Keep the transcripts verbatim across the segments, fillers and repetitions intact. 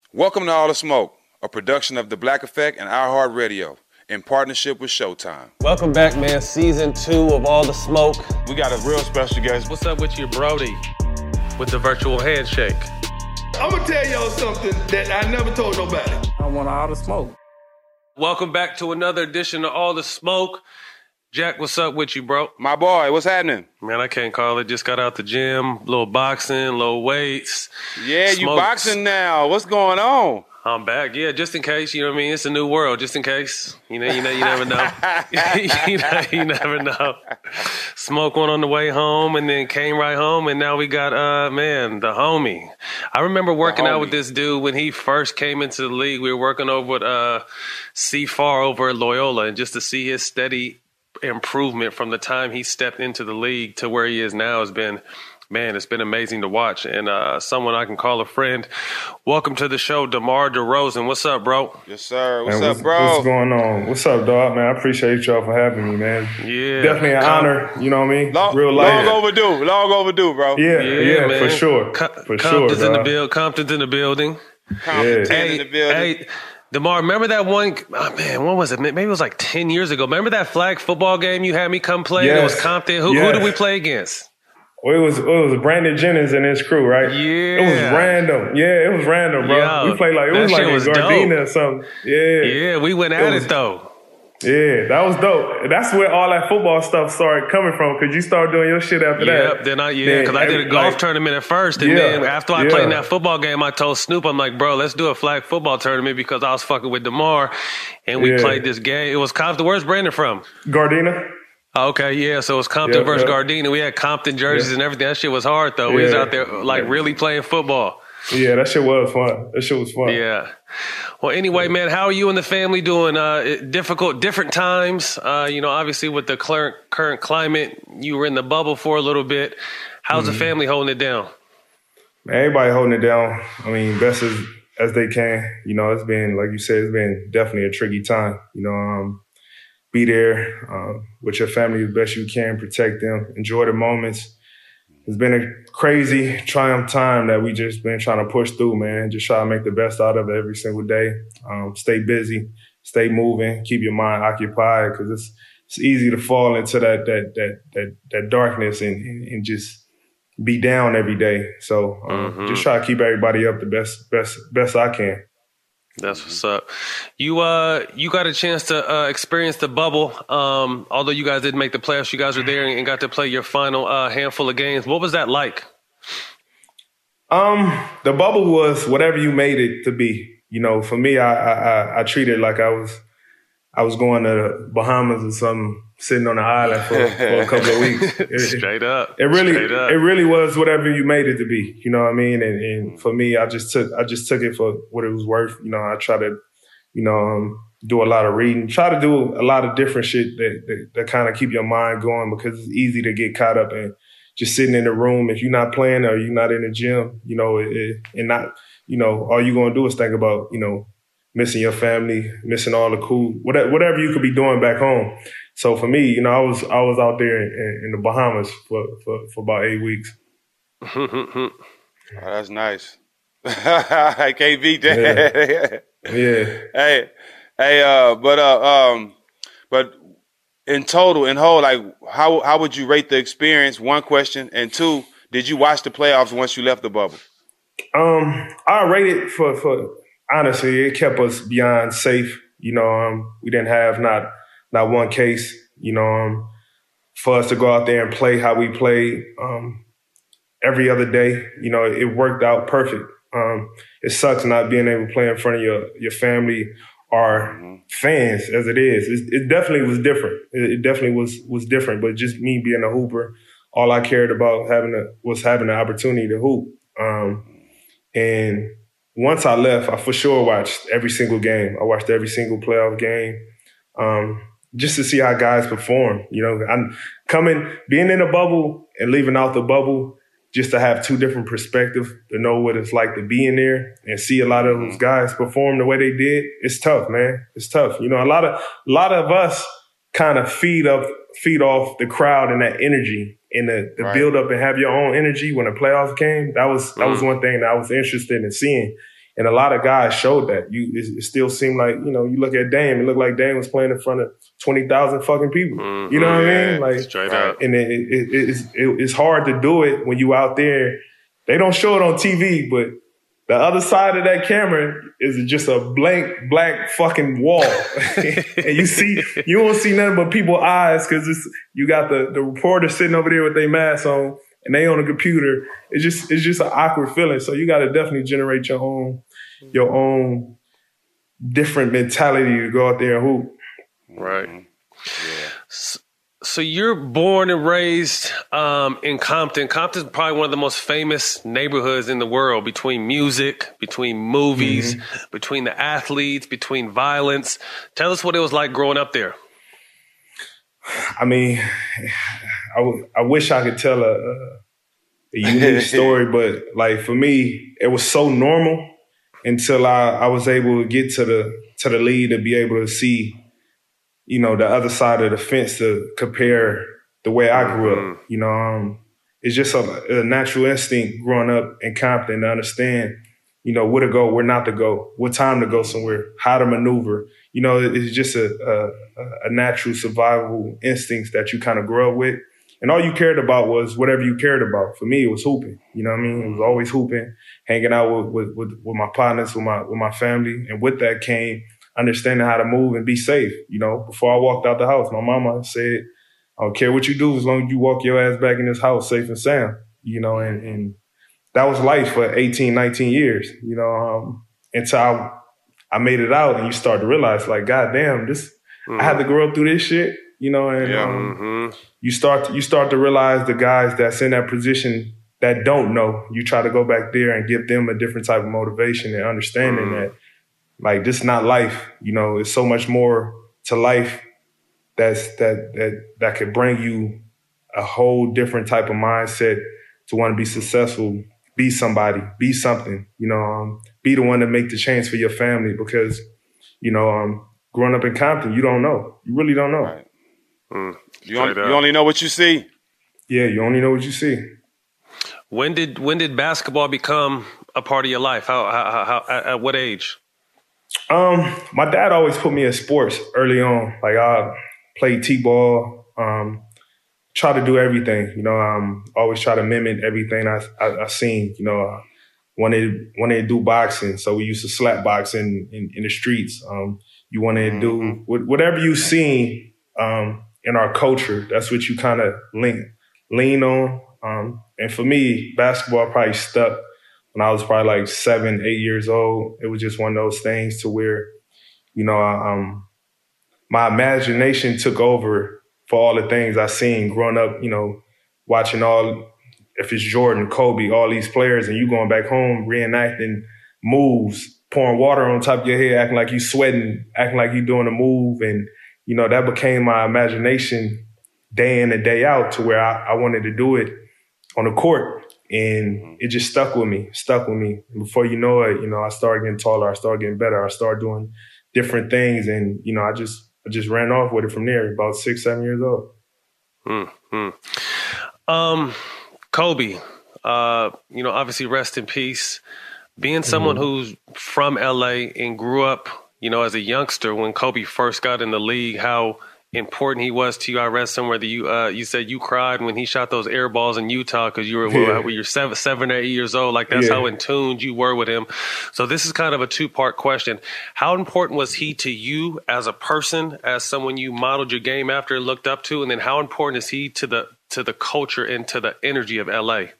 Welcome to All the Smoke, a production of The Black Effect and iHeartRadio in partnership with Showtime. Welcome back, man. Season two of All the Smoke. We got a real special guest. What's up with you, Brody? With the virtual handshake. I'm gonna tell y'all something that I never told nobody. I want all the smoke. Welcome back to another edition of All the Smoke. Jack, what's up with you, bro? My boy, what's happening? Man, I can't call it. Just got out the gym, little boxing, little weights. Yeah, Smokes. You boxing now. What's going on? I'm back. Yeah, just in case, you know what I mean? It's a new world, just in case. You know, you know, you never know. you, know you never know. Smoke one on the way home and then came right home, and now we got, uh, man, the homie. I remember working out with this dude when he first came into the league. We were working over at uh, C F A R over at Loyola, and just to see his steady improvement from the time he stepped into the league to where he is now has been, man, it's been amazing to watch. And uh, someone I can call a friend. Welcome to the show, DeMar DeRozan. What's up, bro? Yes, sir. What's man, up, what's, bro? What's going on? What's up, dog? Man, I appreciate y'all for having me, man. Yeah. Definitely an Com- honor, you know what I mean? Long, Real life. long overdue. Long overdue, bro. Yeah, Yeah, yeah, man. for sure. Com- for Compton's sure, in the dog. build. Compton's in the building. Compton Yeah. in the building. Hey, DeMar, remember that one, oh man, what was it? Maybe it was like ten years ago. Remember that flag football game you had me come play? Yes. It was Compton. Who, who Yes. did we play against? Well, it was it was Brandon Jennings and his crew, right? Yeah. It was random. Yeah, it was random, bro. Yo, we played like, it that was like shit in was Gardena dope. or something. Yeah. Yeah, we went at was- it though. Yeah, that was dope. That's where all that football stuff started coming from, because you started doing your shit after that. Yep, then I, yeah, because I did a every- golf like, tournament at first. And Yeah, then after I yeah. played in that football game, I told Snoop, I'm like, bro, let's do a flag football tournament because I was fucking with DeMar. And we Yeah. played this game. It was Compton. Where's Brandon from? Gardena. Oh, okay, yeah. So it was Compton Yeah, versus yeah. Gardena. We had Compton jerseys Yeah. and everything. That shit was hard, though. We was Yeah. out there, like, Yeah. really playing football. Yeah, that shit was fun. That shit was fun. Yeah. Well, anyway, man, how are you and the family doing? Uh, difficult, different times. Uh, you know, obviously with the current current climate, you were in the bubble for a little bit. How's Mm-hmm. the family holding it down? Everybody holding it down. I mean, best as as they can. You know, it's been, like you said, it's been definitely a tricky time. You know, um, be there um, with your family as best you can, protect them, enjoy the moments. It's been a crazy triumph time that we just been trying to push through, man. Just try to make the best out of it every single day. Um, stay busy, stay moving, keep your mind occupied, because it's it's easy to fall into that that that that that darkness and and, and just be down every day. So um, Mhm. just try to keep everybody up the best best best I can. That's what's up. You uh, you got a chance to uh, experience the bubble. Um, although you guys didn't make the playoffs, you guys were there and got to play your final uh, handful of games. What was that like? Um, the bubble was whatever you made it to be. You know, for me, I I, I, I treated it like I was I was going to the Bahamas or something, sitting on the island for, for a couple of weeks. It, Straight up. it really Straight up. it really was whatever you made it to be. You know what I mean? And, and for me, I just took I just took it for what it was worth. You know, I try to, you know, um, do a lot of reading, try to do a lot of different shit that that, that kind of keep your mind going, because it's easy to get caught up in just sitting in the room. If you're not playing or you're not in the gym, you know, it, it, and not, you know, all you're gonna do is think about, you know, missing your family, missing all the cool, whatever, whatever you could be doing back home. So for me, you know, I was I was out there in, in the Bahamas for, for, for about eight weeks. Oh, that's nice. I can't beat that. Yeah. Hey, hey, uh, but uh, um, but in total, in whole, like, how how would you rate the experience? One question, and two, did you watch the playoffs once you left the bubble? Um, I rate it for for honestly, it kept us beyond safe. You know, um, we didn't have not not one case. You know, um, for us to go out there and play how we played um, every other day. You know, it worked out perfect. Um, it sucks not being able to play in front of your your family or mm-hmm. fans as it is. It, it definitely was different. It, it definitely was was different. But just me being a hooper, all I cared about having a, was having the opportunity to hoop. Um, and once I left, I for sure watched every single game. I watched every single playoff game um, just to see how guys perform. You know, I'm coming, being in a bubble and leaving out the bubble, just to have two different perspectives, to know what it's like to be in there and see a lot of those guys perform the way they did. It's tough, man. It's tough. You know, a lot of a lot of us kind of feed up, feed off the crowd and that energy and the, the right. build up and have your own energy when the playoffs came. That was that mm. was one thing that I was interested in seeing. And a lot of guys showed that. You, it, it still seemed like, you know, you look at Dame, it looked like Dame was playing in front of twenty thousand fucking people. Mm-hmm. You know what yeah, I mean? Like, straight up. And it, it, it, it's, it, it's hard to do it when you out there. They don't show it on T V, but the other side of that camera is just a blank black fucking wall. And you see, you don't see nothing but people's eyes because it's you got the, the reporter sitting over there with their mask on and they on a computer. It's just it's just an awkward feeling. So you got to definitely generate your own your own different mentality to go out there and hoop. Right. Yeah. So, so you're born and raised um, in Compton. Compton's probably one of the most famous neighborhoods in the world between music, between movies, mm-hmm. between the athletes, between violence. Tell us what it was like growing up there. I mean, I, w- I wish I could tell a, a, a unique story, but like for me, it was so normal until I, I was able to get to the to the league to be able to see, you know, the other side of the fence to compare the way I grew mm-hmm. up. You know, um, it's just a, a natural instinct growing up in Compton to understand, you know, where to go, where not to go, what time to go somewhere, how to maneuver. You know, it's just a, a, a natural survival instincts that you kind of grow up with. And all you cared about was whatever you cared about. For me, it was hooping. You know what I mean? It was always hooping, hanging out with, with, with, with my partners, with my, with my family. And with that came understanding how to move and be safe. You know, before I walked out the house, my mama said, I don't care what you do as long as you walk your ass back in this house safe and sound. You know, and, and that was life for eighteen, nineteen years, you know, um, until I, I made it out and you start to realize, like, God damn, this, mm-hmm. I had to grow up through this shit, you know, and yeah, um, mm-hmm. you start to, you start to realize the guys that's in that position that don't know, you try to go back there and give them a different type of motivation and understanding mm-hmm. that, like, this is not life, you know, it's so much more to life that's that that that could bring you a whole different type of mindset to want to be successful, be somebody, be something, you know, um, be the one to make the change for your family because, you know, um, growing up in Compton, you don't know. You really don't know. Right. Mm. You, only, you only know what you see. Yeah, you only know what you see. When did when did basketball become a part of your life? How, how, how at what age? Um, my dad always put me in sports early on. Like I played t-ball, um, try to do everything. You know, um, always try to mimic everything I I, I seen. You know, uh, wanted wanted to do boxing, so we used to slap box in in, in the streets. Um, you wanted to do whatever you seen um, in our culture. That's what you kind of lean lean on. Um, and for me, basketball probably stuck when I was probably like seven, eight years old. It was just one of those things to where, you know, I, um, my imagination took over for all the things I seen growing up, you know, watching all, if it's Jordan, Kobe, all these players, and you going back home reenacting moves, pouring water on top of your head, acting like you sweating, acting like you doing a move. And, you know, that became my imagination day in and day out to where I, I wanted to do it on the court. And it just stuck with me, stuck with me. And before you know it, you know, I started getting taller, I started getting better, I started doing different things. And, you know, I just I just ran off with it from there, about six, seven years old. Mm-hmm. Um, Kobe, uh, you know, obviously rest in peace. Being someone mm-hmm. who's from L A and grew up, you know, as a youngster when Kobe first got in the league, how important he was to you. I read somewhere that you uh, you said you cried when he shot those air balls in Utah because you were yeah. when you're seven, seven or eight years old. Like that's yeah. how in tune you were with him. So this is kind of a two part question. How important was he to you as a person, as someone you modeled your game after and looked up to, and then how important is he to the to the culture and to the energy of L A?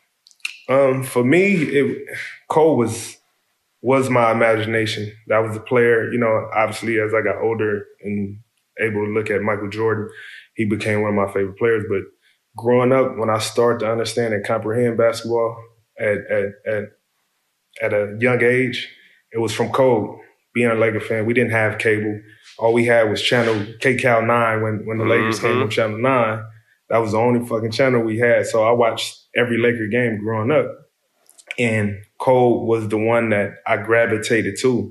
Um, for me, it, Cole was was my imagination. That was the player. You know, obviously as I got older and able to look at Michael Jordan, he became one of my favorite players. But growing up, when I started to understand and comprehend basketball at at at, at a young age, it was from Cole. Being a Laker fan, we didn't have cable. All we had was channel K Cal nine when, when the mm-hmm. Lakers came on channel nine. That was the only fucking channel we had. So I watched every Laker game growing up. And Cole was the one that I gravitated to.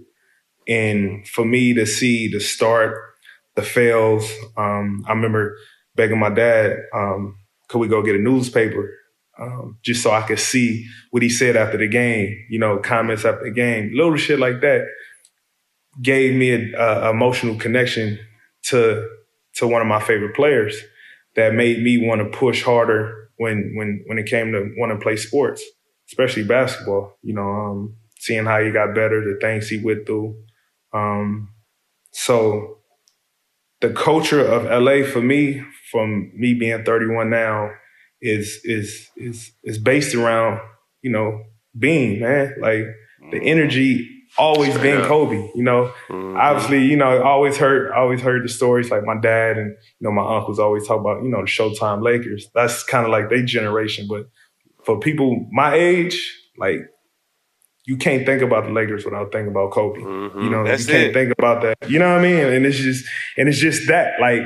And for me to see the start, the fails, um, I remember begging my dad, um, could we go get a newspaper? um, just so I could see what he said after the game, you know, comments after the game, little shit like that gave me a, a emotional connection to to one of my favorite players that made me want to push harder when when when it came to want to play sports, especially basketball. You know, um, seeing how he got better, the things he went through. Um, so the culture of L A for me, from me being thirty-one now, is is is is based around, you know, Bean, man. Like the energy always been Kobe, you know. Mm-hmm. Obviously, you know, I always heard always heard the stories, like my dad and, you know, my uncles always talk about, you know, the Showtime Lakers. That's kind of like their generation. But for people my age, like, you can't think about the Lakers without thinking about Kobe. Mm-hmm. You know, That's you can't it. think about that. You know what I mean? And it's just and it's just that, like,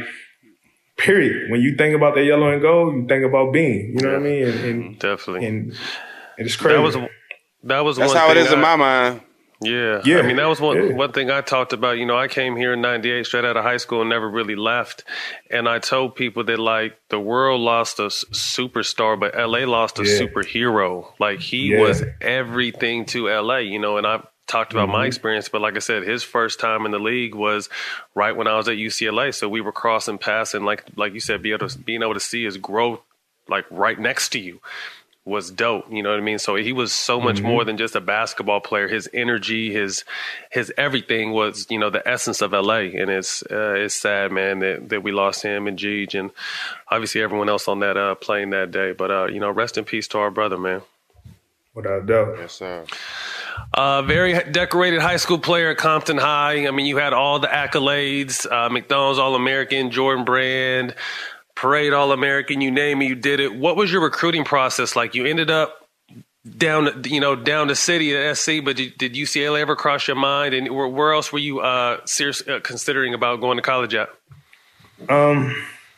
period. When you think about that yellow and gold, you think about Bean. You know what I mean? And, and definitely. And, and it's crazy. That was that was That's one how thing it is I, in my mind. Yeah. yeah. I mean, that was one yeah. one thing I talked about. You know, I came here in ninety-eight straight out of high school and never really left. And I told people that, like, the world lost a superstar, but L A lost a yeah. superhero. Like, he yeah. was everything to L A, you know, and I talked about mm-hmm. my experience. But like I said, his first time in the league was right when I was at U C L A. So we were crossing paths, and like like you said, be able to, being able to see his growth, like, right next to you was dope. You know what I mean? So he was so much mm-hmm. more than just a basketball player. His energy, his his everything was, you know, the essence of L A. And it's uh, it's sad, man, that, that we lost him and Jeej and obviously everyone else on that uh, plane that day. But, uh, you know, rest in peace to our brother, man. Without doubt. Yes, sir. Uh, very decorated high school player at Compton High. I mean, you had all the accolades, uh, McDonald's All-American, Jordan Brand, Parade All-American, you name it, you did it. What was your recruiting process like? You ended up down, you know, down the city at S C, but did, did U C L A ever cross your mind? And where, where else were you uh, serious, uh, considering about going to college at? Um,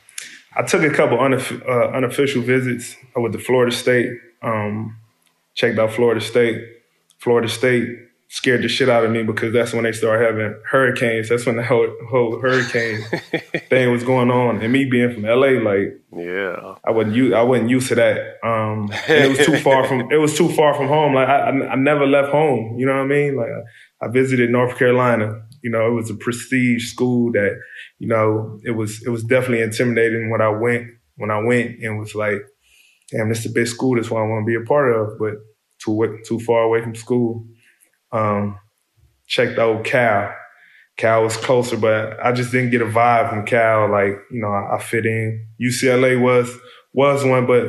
I took a couple unof- uh, unofficial visits with the Florida State. Um, checked out Florida State. Florida State scared the shit out of me because that's when they started having hurricanes. That's when the whole, whole hurricane thing was going on. And me being from L A, like, yeah, I wasn't used, I wasn't used to that. Um, and it was too far from it was too far from home. Like I, I, I never left home. You know what I mean? Like I, I visited North Carolina. You know, it was a prestige school that, you know, it was it was definitely intimidating when I went when I went and was like, damn, this is a big school. That's what I want to be a part of. But too too far away from school. Um, checked out Cal. Cal was closer, but I just didn't get a vibe from Cal. Like, you know, I, I fit in. U C L A was was one, but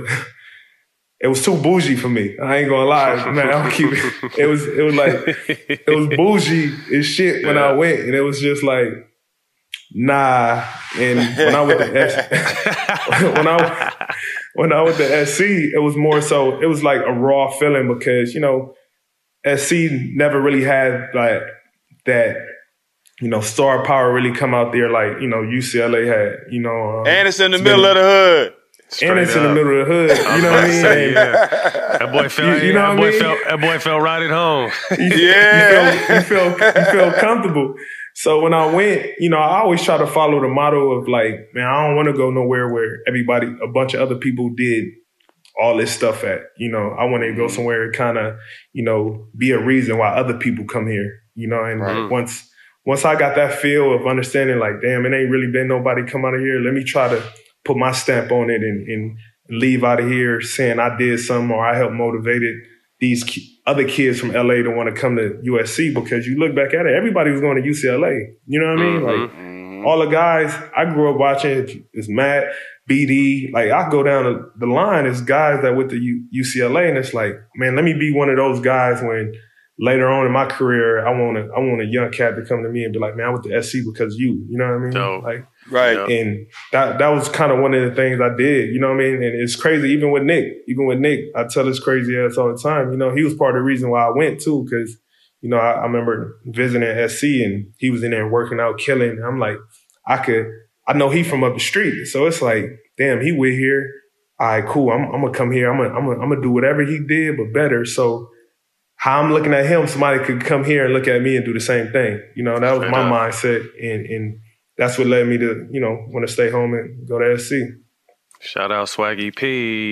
it was too bougie for me. I ain't gonna lie, man. I'll keep it. It was it was like it was bougie as shit when yeah. I went, and it was just like, nah. And when I went to S- when I when I went to S C, it was more so. It was like a raw feeling because, you know, S C never really had like that, you know, star power really come out there like, you know, U C L A had, you know. Um, and it's in the it's middle been, of the hood. Straight and it's up. in the middle of the hood. You know what I mean? Say, yeah. That boy felt, you, you know that, boy mean? felt that boy felt right at home. You, yeah. You feel, you, feel, you feel comfortable. So when I went, you know, I always try to follow the motto of like, man, I don't want to go nowhere where everybody, a bunch of other people did all this stuff at. You know, I want to go somewhere and kind of, you know, be a reason why other people come here. You know, and right. once once I got that feel of understanding, like, damn, it ain't really been nobody come out of here. Let me try to put my stamp on it and, and leave out of here saying I did something or I helped motivated these ki- other kids from L A to want to come to U S C, because you look back at it, everybody was going to U C L A. You know what I mean? Mm-hmm. Like mm-hmm. all the guys I grew up watching is Matt, B D. Like I go down the line, it's guys that went to U- UCLA, and it's like, man, let me be one of those guys when later on in my career, I want a, I want a young cat to come to me and be like, man, I went to S C because you, you know what I mean? Dope. Like, right. And that that was kind of one of the things I did, you know what I mean? And it's crazy, even with Nick, even with Nick, I tell his crazy ass all the time, you know, he was part of the reason why I went too, because, you know, I, I remember visiting S C and he was in there working out, killing. And I'm like, I could, I know he from up the street. So it's like, damn, he with here. All right, cool. I'm, I'm gonna come here. I'm gonna, I'm gonna, I'm gonna do whatever he did, but better. So how I'm looking at him, somebody could come here and look at me and do the same thing. You know, that was my mindset. And, and that's what led me to, you know, want to stay home and go to S C. Shout out Swaggy P.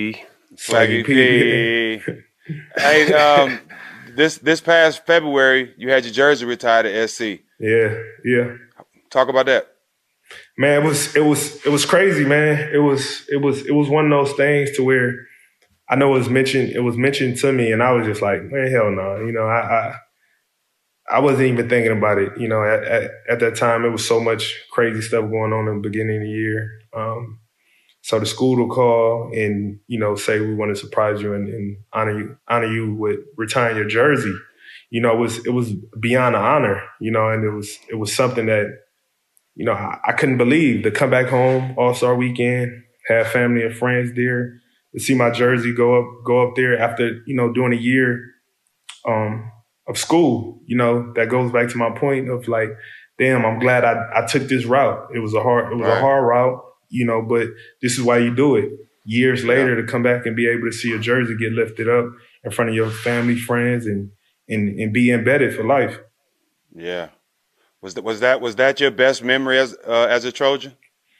Swaggy P. Hey, um, this this past February, you had your jersey retired at S C. Yeah, yeah. Talk about that. Man, it was it was it was crazy, man. It was it was it was one of those things to where I know it was mentioned it was mentioned to me, and I was just like, man, hell no. You know, I I, I wasn't even thinking about it. You know, at, at at that time, it was so much crazy stuff going on in the beginning of the year. Um, so the school will call and you know say we want to surprise you and, and honor you honor you with retiring your jersey. You know, it was it was beyond an honor. You know, and it was it was something that. You know, I, I couldn't believe to come back home All-Star weekend, have family and friends there, to see my jersey go up go up there after, you know, doing a year um, of school. You know, that goes back to my point of like, damn, I'm glad I, I took this route. It was a hard it was right. a hard route, you know, but this is why you do it. Years later yeah. to come back and be able to see your jersey get lifted up in front of your family, friends, and and, and be embedded for life. Yeah. Was that was that was that your best memory as uh, as a Trojan?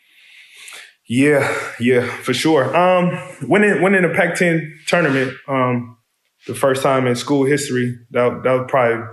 Yeah, yeah, for sure. Um, winning winning the Pac ten tournament, um, the first time in school history. That that was probably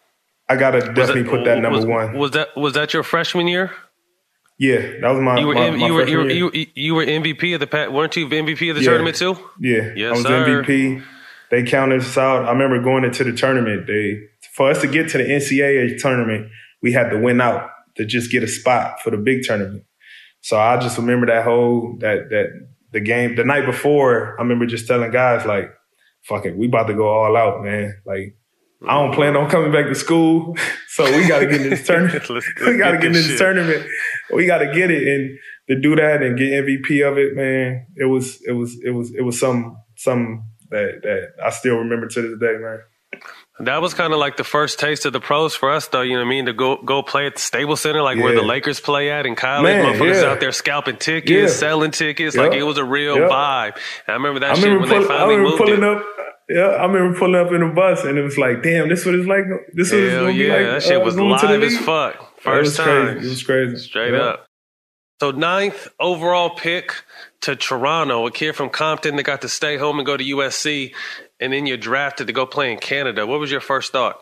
I gotta definitely that, put that number was, one. Was that was that your freshman year? Yeah, that was my. You were my, M- my you, were, you, were, year. you, you were M V P of the Pac. Weren't you M V P of the yeah. tournament too? Yeah, yes, I was sir. M V P. They counted us out. I remember going into the tournament. They for us to get to the N C double A tournament, we had to win out to just get a spot for the big tournament. So I just remember that whole, that that the game, the night before, I remember just telling guys like, fuck it, we about to go all out, man. Like, I don't plan on coming back to school, so we got to get in this tournament. we got to get in this shit. tournament. We got to get it. And to do that and get M V P of it, man, it was, it was, it was, it was some, some that, that I still remember to this day, man. That was kind of like the first taste of the pros for us, though. You know what I mean? To go go play at the Staples Center, like yeah. where the Lakers play at in college. Man, Motherfuckers yeah. out there scalping tickets, yeah. selling tickets. Yep. Like it was a real yep. vibe. And I remember that I shit remember when pull, they finally I remember moved pulling it. up. Yeah, I remember pulling up in the bus, and it was like, damn, this what it's like. This what it's Hell gonna yeah, be like. that shit uh, was going live to the as league. fuck. First it was time. Crazy. It was crazy. Straight yeah. up. So ninth overall pick to Toronto, a kid from Compton that got to stay home and go to U S C, and then you're drafted to go play in Canada. What was your first thought?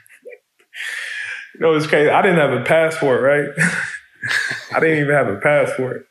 You know, it's crazy. I didn't have a passport, right? I didn't even have a passport.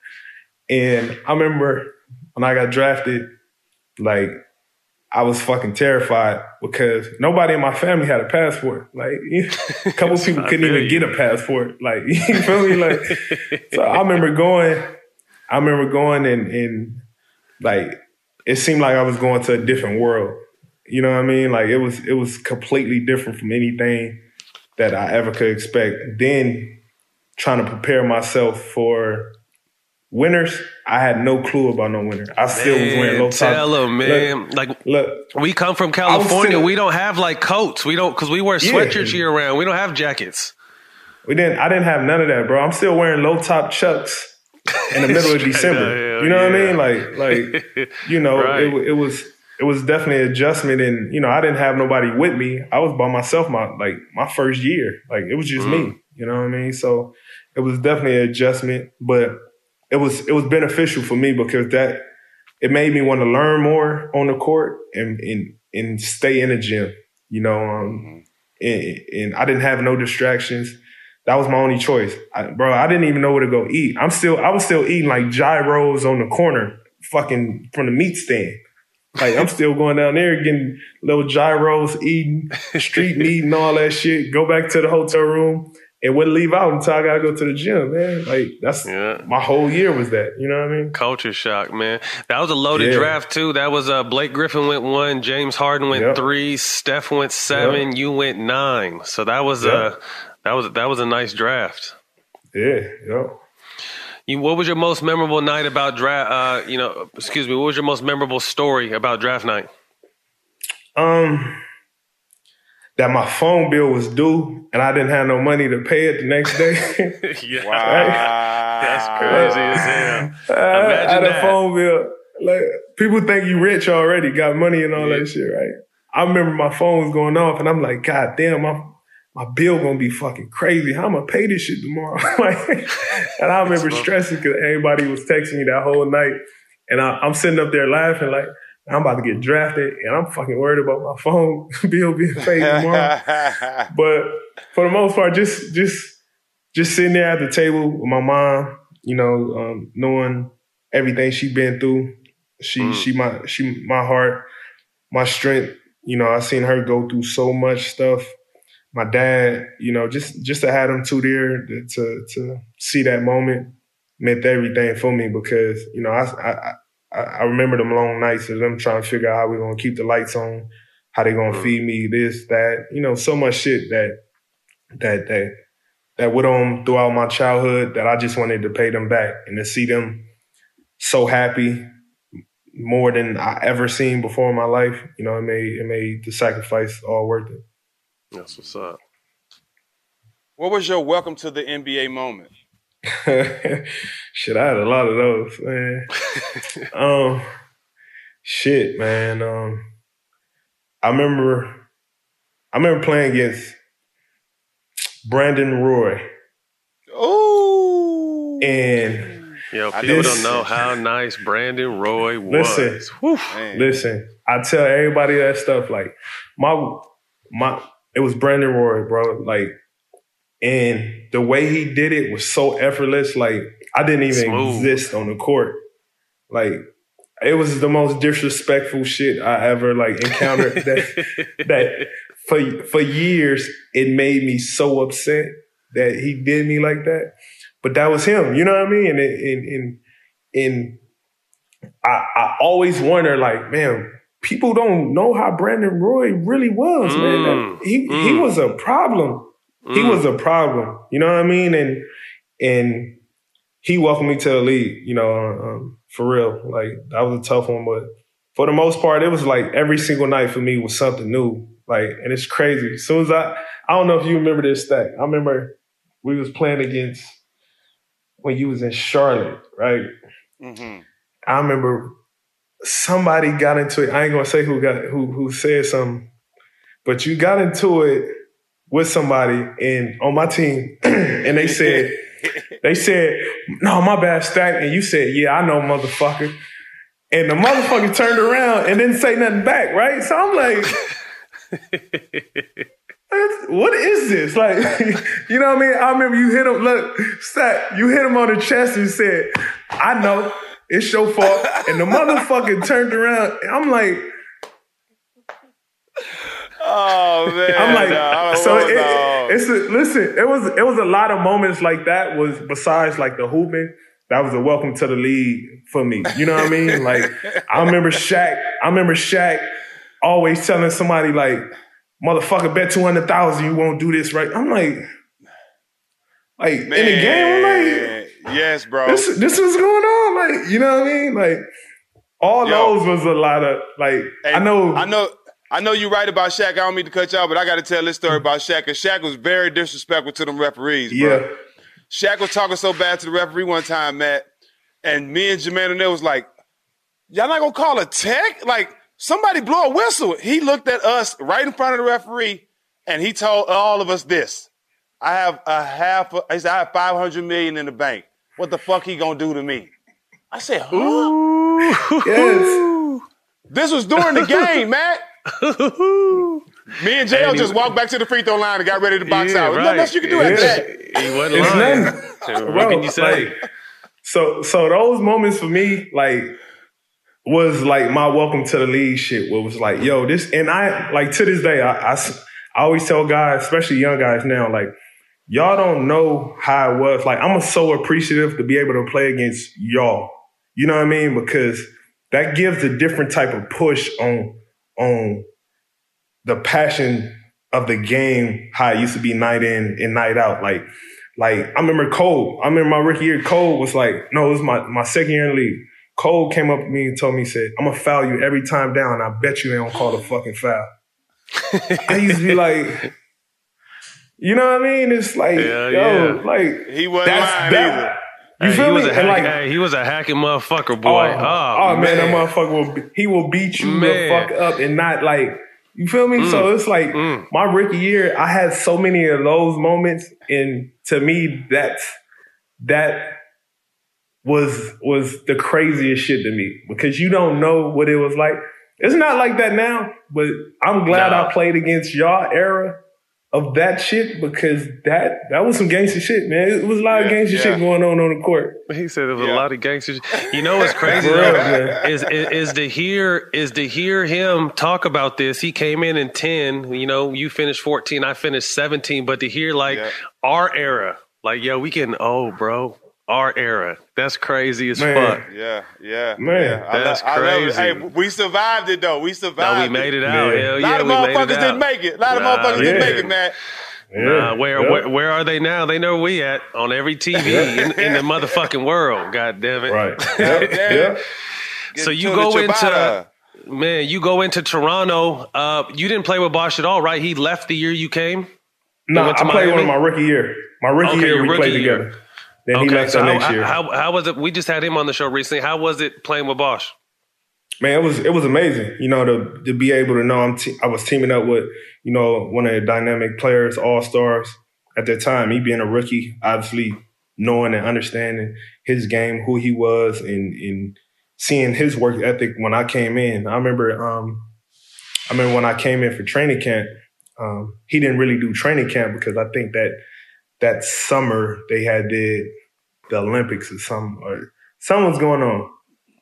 And I remember when I got drafted, like, I was fucking terrified because nobody in my family had a passport. Like, a couple people couldn't even you. get a passport. Like, you feel me? Like, so I remember going, I remember going and, and like, it seemed like I was going to a different world. You know what I mean? Like, it was, it was completely different from anything that I ever could expect. Then trying to prepare myself for winners, I had no clue about no winner. I still man, was wearing low top. Tell them, man. Look, like, look, we come from California. Still, we don't have like coats. We don't, because we wear sweatshirts yeah. year round. We don't have jackets. We didn't. I didn't have none of that, bro. I'm still wearing low top Chucks in the middle of December. You know yeah. what I mean? Like, like you know, right. it, it was. It was definitely an adjustment, and you know, I didn't have nobody with me. I was by myself. My like my first year, like it was just mm. me. You know what I mean? So it was definitely an adjustment, but it was it was beneficial for me because that it made me want to learn more on the court and and and stay in the gym. You know, um, and, and I didn't have no distractions. That was my only choice, I, bro. I didn't even know where to go eat. I'm still I was still eating like gyros on the corner, fucking from the meat stand. Like, I'm still going down there getting little gyros, eating street meat and all that shit. Go back to the hotel room and wouldn't leave out until I got to go to the gym, man. Like, that's yeah. my whole year was that. You know what I mean? Culture shock, man. That was a loaded yeah. draft, too. That was uh, Blake Griffin went one, James Harden went yep. three, Steph went seven, yep. you went nine. So that was yep. a that was that was a nice draft. Yeah, yeah. You, what was your most memorable night about draft? Uh, you know, excuse me. What was your most memorable story about draft night? Um, that my phone bill was due and I didn't have no money to pay it the next day. yeah. Wow, right? That's crazy as hell. I, Imagine I had that. a phone bill. Like, people think you rich already, got money and all yeah. that shit, right? I remember my phone was going off and I'm like, God damn, my my bill gonna be fucking crazy. How am I pay this shit tomorrow? Like, and I remember stressing because everybody was texting me that whole night. And I, I'm sitting up there laughing like, I'm about to get drafted, and I'm fucking worried about my phone bill being paid tomorrow. But for the most part, just just just sitting there at the table with my mom, you know, um, knowing everything she's been through. She mm. she my she my heart, my strength. You know, I seen her go through so much stuff. My dad, you know, just just to have them two there to to see that moment meant everything for me because you know I I I, I remember them long nights of them trying to figure out how we're gonna keep the lights on, how they gonna feed me this that you know so much shit that that that that went on throughout my childhood that I just wanted to pay them back and to see them so happy more than I ever seen before in my life. You know, it made it made the sacrifice all worth it. That's what's up. What was your welcome to the N B A moment? Shit, I had a lot of those, man. um, shit, man. Um, I remember, I remember playing against Brandon Roy. Ooh. And yo, people this, don't know how nice Brandon Roy was. Listen, listen. I tell everybody that stuff. Like my my. It was Brandon Roy, bro. Like, and the way he did it was so effortless. Like, I didn't even Smooth. exist on the court. Like, it was the most disrespectful shit I ever like encountered. that that for for years it made me so upset that he did me like that. But that was him. You know what I mean? And and and, and I, I always wonder, like, man. People don't know how Brandon Roy really was, mm, man. That, he mm. he was a problem. Mm. He was a problem. You know what I mean? And and he welcomed me to the league. You know, um, for real. Like that was a tough one, but for the most part, it was like every single night for me was something new. Like, and it's crazy. As soon as I, I don't know if you remember this stat. I remember we was playing against when you was in Charlotte, right? Mm-hmm. I remember. Somebody got into it. I ain't gonna say who got who who said something, but you got into it with somebody and on my team, and they said they said, "No, my bad, Stack," and you said, "Yeah, I know, motherfucker." And the motherfucker turned around and didn't say nothing back, right? So I'm like, what is this? Like, you know what I mean? I remember you hit him. Look, Stack, you hit him on the chest and said, "I know." It's your fault. And the motherfucker turned around. And I'm like, oh man. I'm like, no, so it, it, it's a, listen, it was it was a lot of moments like that was besides like the hooping, that was a welcome to the league for me. You know what I mean? Like I remember Shaq, I remember Shaq always telling somebody like, motherfucker, bet two hundred thousand you won't do this, right? I'm like, like man. In the game, I'm like, yes, bro. This this was going on, like you know what I mean. Like all Yo, those was a lot of like. Hey, I know, I know, I know. You're right about Shaq. I don't mean to cut you out, but I got to tell this story about Shaq. Cause Shaq was very disrespectful to them referees. Bro. Yeah, Shaq was talking so bad to the referee one time, Matt, and me and Jermaine O'Neal was like, "Y'all not gonna call a tech? Like somebody blow a whistle." He looked at us right in front of the referee, and he told all of us this: "I have a half. A, he said, I have five hundred million in the bank. What the fuck he gonna do to me?" I said, huh? Ooh, yes. This was during the game, Matt. Me and J L just walked back to the free throw line and got ready to box yeah, out. Right. Nothing else you can do yeah. after that. He wasn't lying. What can you say? Like, so, so those moments for me, like, was like my welcome to the league shit. What was like, yo, this, and I, like, to this day, I, I, I always tell guys, especially young guys now, like, y'all don't know how it was. Like, I'm so appreciative to be able to play against y'all. You know what I mean? Because that gives a different type of push on, on the passion of the game, how it used to be night in and night out. Like, like I remember Cole. I remember my rookie year, Cole was like, no, it was my, my second year in the league. Cole came up to me and told me, he said, I'm going to foul you every time down. I bet you they don't call the fucking foul. I used to be like... You know what I mean? It's like, yeah, yo, yeah. like he wasn't lying either. You hey, feel he me? Was a hack, like, hey, he was a hacking motherfucker, boy. Oh, oh, oh man. man, that motherfucker will he will beat you man. the fuck up and not like you feel me? Mm, so it's like mm. my rookie year, I had so many of those moments, and to me, that's that was was the craziest shit to me because you don't know what it was like. It's not like that now, but I'm glad No. I played against y'all era of that shit because that that was some gangster shit, man. It was a lot of Yeah, gangster yeah. shit going on on the court. He said there was Yeah. a lot of gangsters. You know what's crazy For though, real, man. is, is is to hear is to hear him talk about this. He came in in ten. You know, you finished fourteen, I finished seventeen. But to hear like Yeah. our era, like yo, we getting old, bro. Our era. That's crazy as Man. fuck. Yeah, yeah, Man, yeah. I that's lo- I love it. crazy. Hey, we survived it though. We survived. No, we made it out. Yeah. Hell A lot yeah, of we made motherfuckers it out. didn't make it. A lot of Nah, motherfuckers didn't yeah. make it, man. Yeah. Nah, where, Yep. where where are they now? They know where we at on every T V in, in the motherfucking world. God damn it! Right. Yep. Yeah. Yep. So Get you to go the into ciabatta. man, you go into Toronto. Uh, you didn't play with Bosch at all, right? He left the year you came. No, went I to played Miami? with him my rookie year. My rookie Okay, year, your we rookie played year. together. Then he left so the how, next year. how how was it? We just had him on the show recently. How was it playing with Bosch? Man, it was it was amazing. You know, to to be able to know I'm te- I was teaming up with, you know, one of the dynamic players, all stars at that time. Me being a rookie, obviously knowing and understanding his game, who he was, and and seeing his work ethic when I came in. I remember um I remember when I came in for training camp, um, he didn't really do training camp because I think that that summer they had did the Olympics or something or something was going on.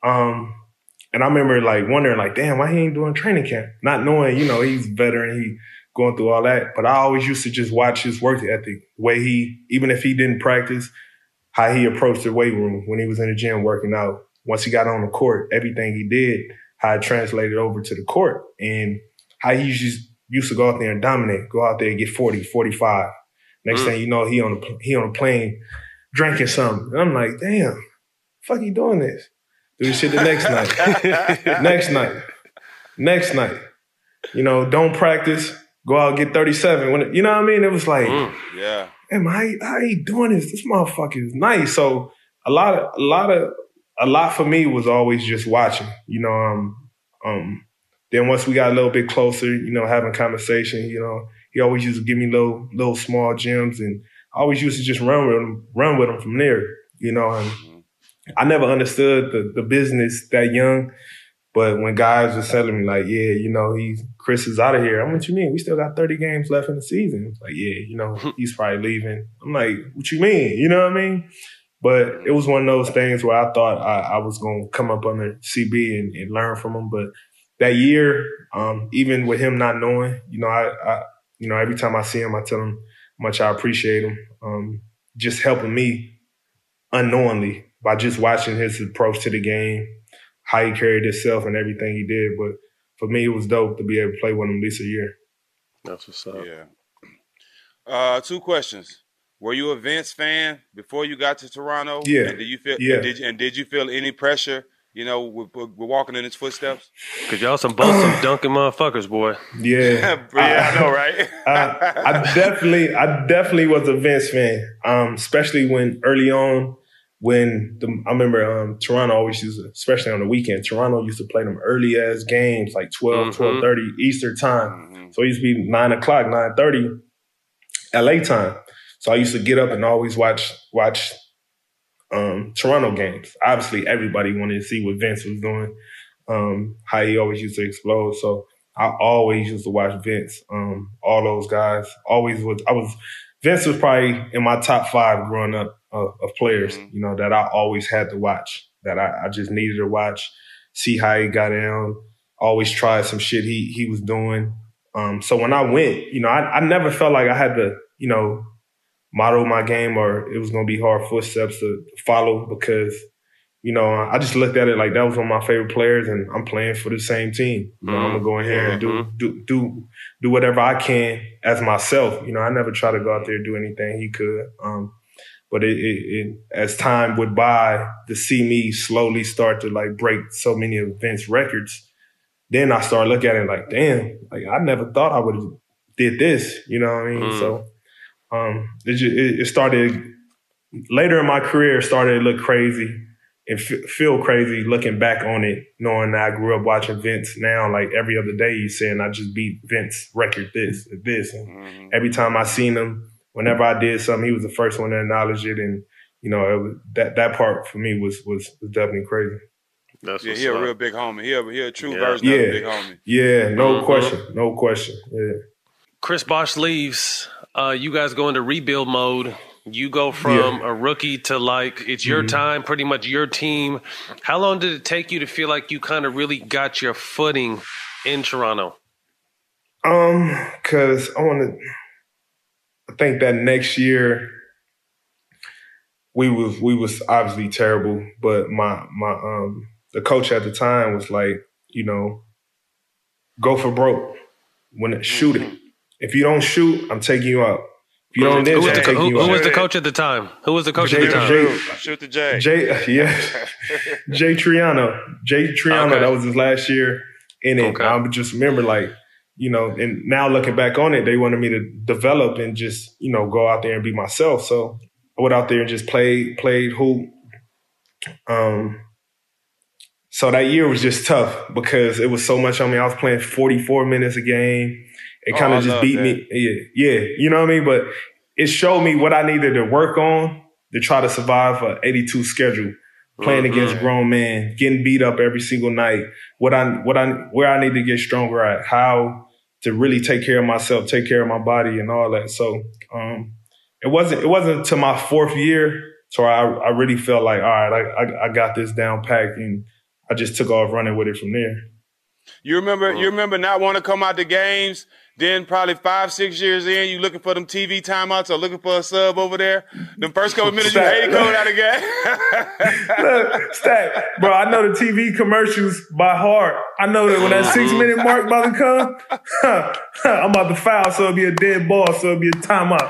Um And I remember like wondering, like, damn, why he ain't doing training camp? Not knowing, you know, he's a veteran, he going through all that. But I always used to just watch his work ethic, the way he, even if he didn't practice, how he approached the weight room when he was in the gym working out. Once he got on the court, everything he did, how it translated over to the court, and how he just used to go out there and dominate, go out there and get forty, forty-five. Next Mm. thing you know, he on a, he on a plane drinking something. And I'm like, damn, fuck he doing this? Do this shit the next night. next night. Next night. You know, don't practice. Go out and get thirty-seven. When it, you know what I mean? It was like, Mm. Yeah. damn, how he, how he doing this? This motherfucker is nice. So a lot of, a lot of, a lot for me was always just watching. You know, um, um. Then once we got a little bit closer, you know, having conversation, you know, he always used to give me little, little small gems, and I always used to just run with him, run with him from there. You know, and I never understood the, the business that young, but when guys were telling me like, yeah, you know, he's Chris is out of here. I'm like, what you mean? We still got thirty games left in the season. It's like, yeah, you know, he's probably leaving. I'm like, what you mean? You know what I mean? But it was one of those things where I thought I, I was going to come up under C B and, and learn from him. But that year, um, even with him not knowing, you know, I, I, you know, every time I see him, I tell him how much I appreciate him. Um, just helping me unknowingly by just watching his approach to the game, how he carried himself and everything he did. But for me, it was dope to be able to play with him at least a year. That's what's up. Yeah. Uh, two questions. Were you a Vince fan before you got to Toronto? Yeah. And did you feel? Yeah. And did, and did you feel any pressure? You know, we're, we're walking in his footsteps. Cause y'all some both some dunking motherfuckers, boy. Yeah. yeah, I know, right? I, I definitely, I definitely was a Vince fan, um, especially when early on, when the, I remember um, Toronto always used to, especially on the weekend, Toronto used to play them early ass games like twelve, Mhm. twelve thirty Eastern time. Mhm. So it used to be nine o'clock, nine thirty L A time. So I used to get up and always watch watch um, Toronto games. Obviously, everybody wanted to see what Vince was doing, um, how he always used to explode. So I always used to watch Vince. Um, all those guys always was. I was Vince was probably in my top five growing up uh, of players. Mhm. You know that I always had to watch. That I, I just needed to watch, see how he got down. Always tried some shit he he was doing. Um, so when I went, you know, I, I never felt like I had to, you know, model my game or it was going to be hard footsteps to follow because, you know, I just looked at it like that was one of my favorite players and I'm playing for the same team. You know, I'm going to go in here and do, do, do, do whatever I can as myself. You know, I never try to go out there and do anything he could. Um, but it, it, it, as time went by, to see me slowly start to like break so many of Vince's records, then I started looking at it like, damn, like I never thought I would have did this. You know what I mean? Mm. So um, it, just, it, it started later in my career. It started to look crazy and f- feel crazy looking back on it, knowing that I grew up watching Vince. Now, like every other day, he's saying I just beat Vince record this, this, and Mhm. every time I seen him, whenever I did something, he was the first one to acknowledge it, and you know it was, that that part for me was was was definitely crazy. That's Yeah, what's he a up. real big homie. He a, he a true Yeah. version Yeah, of a big homie. yeah, no Mm-hmm. question, no question. Yeah. Chris Bosh leaves. Uh, you guys go into rebuild mode. You go from Yeah. a rookie to like it's your Mm-hmm. time, pretty much your team. How long did it take you to feel like you kind of really got your footing in Toronto? Um, cause I want to. I think that next year we was we was obviously terrible, but my my um the coach at the time was like, you know, go for broke when it, shoot it. If you don't shoot, I'm taking you out. If you don't Who this, was, I'm the, taking who, you who out. was the coach at the time? Who was the coach Jay, at the time? Jay, Shoot the J. Jay, yeah, Jay Triano, Jay Triano. Okay. That was his last year in it. Okay. I would just remember, like, you know, and now looking back on it, they wanted me to develop and just, you know, go out there and be myself. So I went out there and just played, played hoop. Um, so that year was just tough because it was so much on me. I was playing forty-four minutes a game. It Oh, kind I of just love beat that. me. Yeah, yeah, you know what I mean? But it showed me what I needed to work on to try to survive an eighty-two schedule, playing Mhm. against grown men, getting beat up every single night. What I, what I, where I need to get stronger at, how to really take care of myself, take care of my body, and all that. So um, it wasn't, it wasn't to my fourth year, so I, I really felt like, all right, I, I, I got this down packed, and I just took off running with it from there. You remember? You remember not wanting to come out to games? Then probably five, six years in, you looking for them T V timeouts or looking for a sub over there. The first couple minutes you hated coming out of the game. Look, Stack, bro, I know the T V commercials by heart. I know that when that six minute mark about to come, I'm about to foul, so it'll be a dead ball, so it'll be a timeout.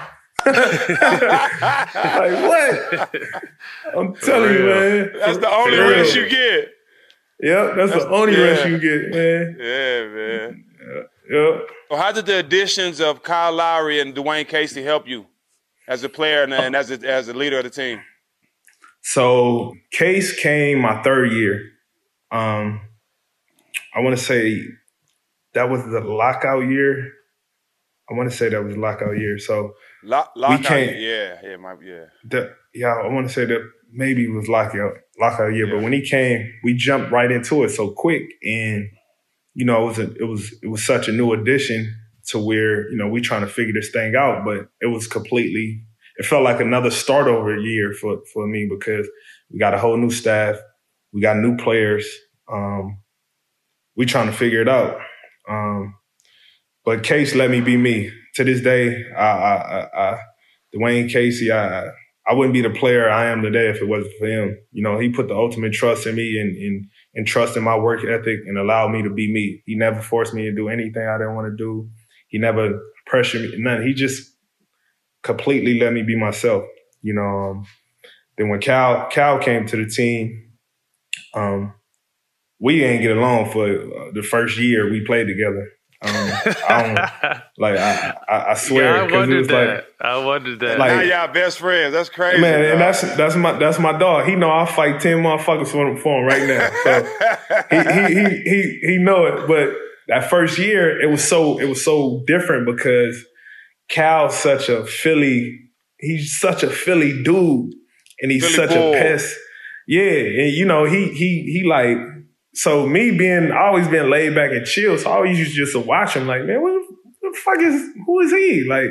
Like, what? I'm telling you, man. That's the only For real. rest you get. Yep, that's, That's- the only yeah. rest you get, man. Yeah, man. Yep. Well, how did the additions of Kyle Lowry and Dwayne Casey help you as a player and, and as a, as a leader of the team? So Case came my third year. Um, I want to say that was the lockout year. I want to say that was the lockout year. So Lock, lockout, can't- yeah, yeah, my, yeah. the, yeah, I want to say that maybe it was lockout lockout year. Yeah. But when he came, we jumped right into it so quick, and you know, it was a, it was it was such a new addition to where, you know, we trying to figure this thing out, but it was completely. It felt like another start over year for for me because we got a whole new staff, we got new players. Um, we trying to figure it out. Um, but Case let me be me. To this day, I, I, I, I Dwayne Casey, I I wouldn't be the player I am today if it wasn't for him. You know, he put the ultimate trust in me and and, and trust in my work ethic and allowed me to be me. He never forced me to do anything I didn't want to do. He never pressured me, none. He just completely let me be myself. You know, um, then when Cal Cal came to the team, um, we didn't get along for uh, the first year we played together. Um, I don't, like I, I, I swear, Yeah, I 'cause it wondered was that. like, I wondered that. Like- Now y'all best friends. That's crazy. man, and dog. that's that's my that's my dog. He know I'll fight ten motherfuckers for him, for him right now. So he, he he he he know it. But that first year, it was so it was so different because Cal's such a Philly. He's such a Philly dude, and he's Philly such bull. a pest. Yeah, and you know he he he like. So me being always been laid back and chill, so I always used just to watch him. Like, man, what the, what the fuck is who is he? Like,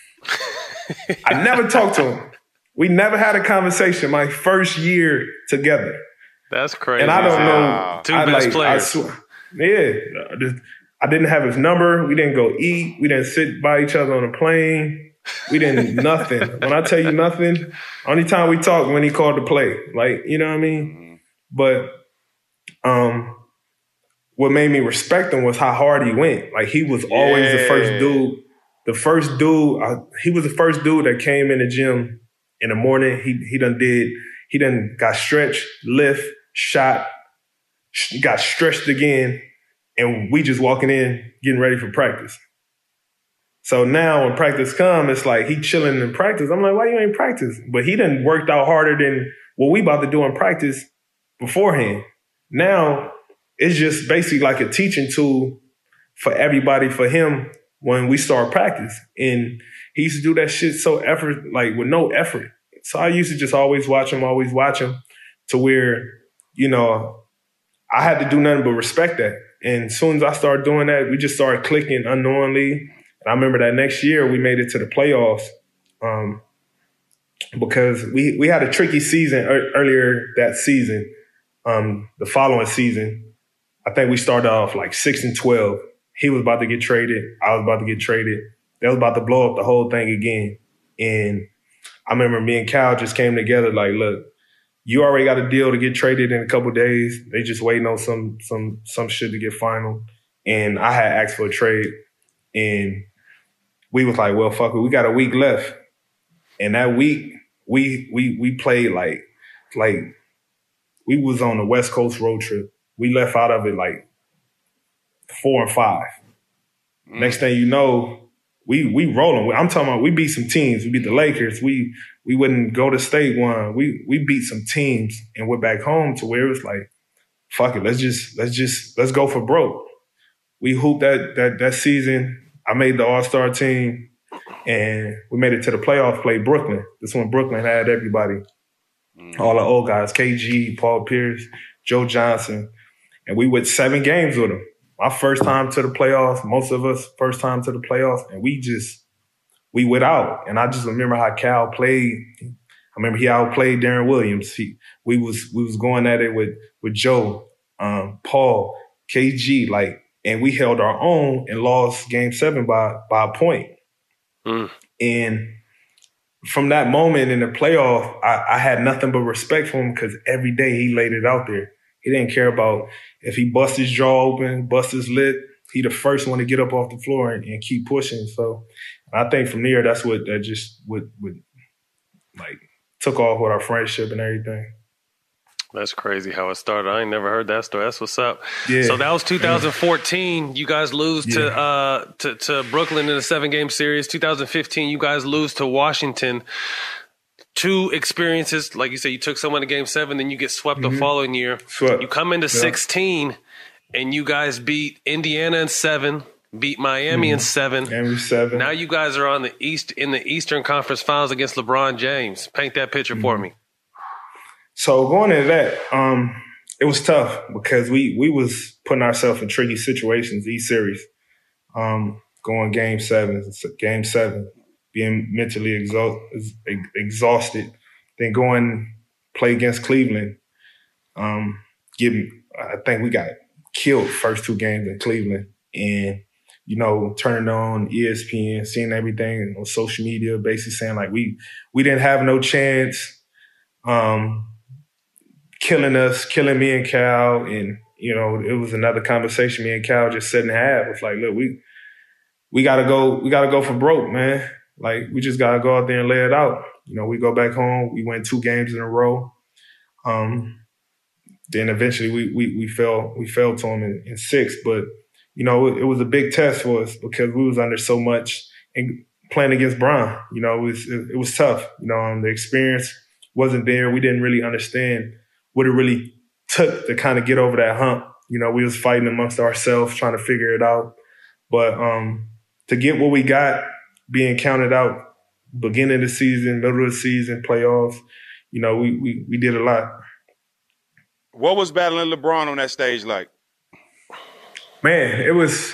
I never talked to him. We never had a conversation my first year together. That's crazy. And I don't Wow. know. Two I, best like, players. I swear, yeah. I just- I didn't have his number. We didn't go eat. We didn't sit by each other on a plane. We didn't nothing. When I tell you nothing, only time we talked when he called to play. Like, you know what I mean? But um, what made me respect him was how hard he went. Like, he was always the first Yeah. dude. The first dude. Uh, he was the first dude that came in the gym in the morning. He he done did. He done got stretched, lift, shot, sh- got stretched again, and we just walking in, getting ready for practice. So now when practice come, it's like he chilling in practice. I'm like, why you ain't practice? But he done worked out harder than what we about to do in practice beforehand. Now it's just basically like a teaching tool for everybody, for him when we start practice. And he used to do that shit so effort, like with no effort. So I used to just always watch him, always watch him to where, you know, I had to do nothing but respect that. And as soon as I started doing that, we just started clicking unknowingly. And I remember that next year we made it to the playoffs um, because we, we had a tricky season er- earlier that season. Um, the following season, I think we started off like six and twelve. He was about to get traded. I was about to get traded. They was about to blow up the whole thing again. And I remember me and Cal just came together like, look, you already got a deal to get traded in a couple of days. They just waiting on some some some shit to get final. And I had asked for a trade. And we was like, well, fuck it. We got a week left. And that week, we we we played like, like we was on the West Coast road trip. We left out of it like four and five. Mm. Next thing you know, we we rolling. I'm talking about we beat some teams. We beat the Lakers. We we wouldn't go to state one. We we beat some teams and we're back home to where it was like, fuck it, let's just let's just let's go for broke. We hooped that that that season. I made the All-Star team and we made it to the playoffs, played Brooklyn. This one Brooklyn had everybody. Mm. All the old guys, K G, Paul Pierce, Joe Johnson. And we went seven games with them. My first time to the playoffs, most of us first time to the playoffs, and we just, we went out. And I just remember how Cal played. I remember he outplayed Darren Williams. He, we was we was going at it with with Joe, um, Paul, K G, like, and we held our own and lost game seven by by a point. Mm. And from that moment in the playoff, I, I had nothing but respect for him because every day he laid it out there. He didn't care about if he bust his jaw open, bust his lip. He the first one to get up off the floor and, and keep pushing. So I think from there, that's what that just would would like took off with our friendship and everything. That's crazy how it started. I ain't never heard that story. That's what's up. Yeah. So that was two thousand fourteen. You guys lose yeah. to uh to, to Brooklyn in a seven game series. two thousand fifteen, you guys lose to Washington. Two experiences, like you said, you took someone to game seven, then you get swept mm-hmm. the following year. Swept. You come into yeah. sixteen, and you guys beat Indiana in seven, beat Miami mm-hmm. in seven. Miami seven. Now you guys are on the east in the Eastern Conference Finals against LeBron James. Paint that picture mm-hmm. for me. So going into that, um, it was tough because we we was putting ourselves in tricky situations each series. Um, going game seven, game seven. Being mentally exhaust, exhausted, then going play against Cleveland. Um, getting, I think we got killed first two games in Cleveland, and you know, turning on E S P N, seeing everything on social media, basically saying like we we didn't have no chance, um, killing us, killing me and Cal, and you know, it was another conversation. Me and Cal just sitting and have. It's like, look, we we gotta go, we gotta go for broke, man. Like, we just got to go out there and lay it out. You know, we go back home. We win two games in a row. Um, then eventually we we we fell we fell to them in, in six. But, you know, it, it was a big test for us because we was under so much and playing against Bron. You know, it was it, it was tough. You know, um, the experience wasn't there. We didn't really understand what it really took to kind of get over that hump. You know, we was fighting amongst ourselves, trying to figure it out. But um, to get what we got, being counted out beginning of the season, middle of the season, playoffs, you know, we we we did a lot. What was battling LeBron on that stage like? Man, it was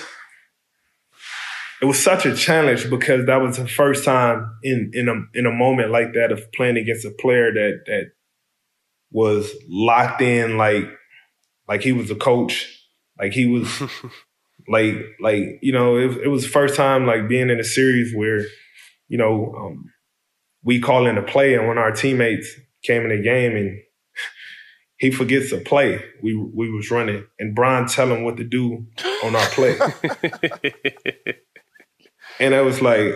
it was such a challenge because that was the first time in in a in a moment like that of playing against a player that that was locked in like like he was a coach, like he was Like, like you know, it, it was the first time, like, being in a series where, you know, um, we call in a play and when our teammates came in the game and he forgets a play, we we was running, and Bron tell him what to do on our play. And I was like,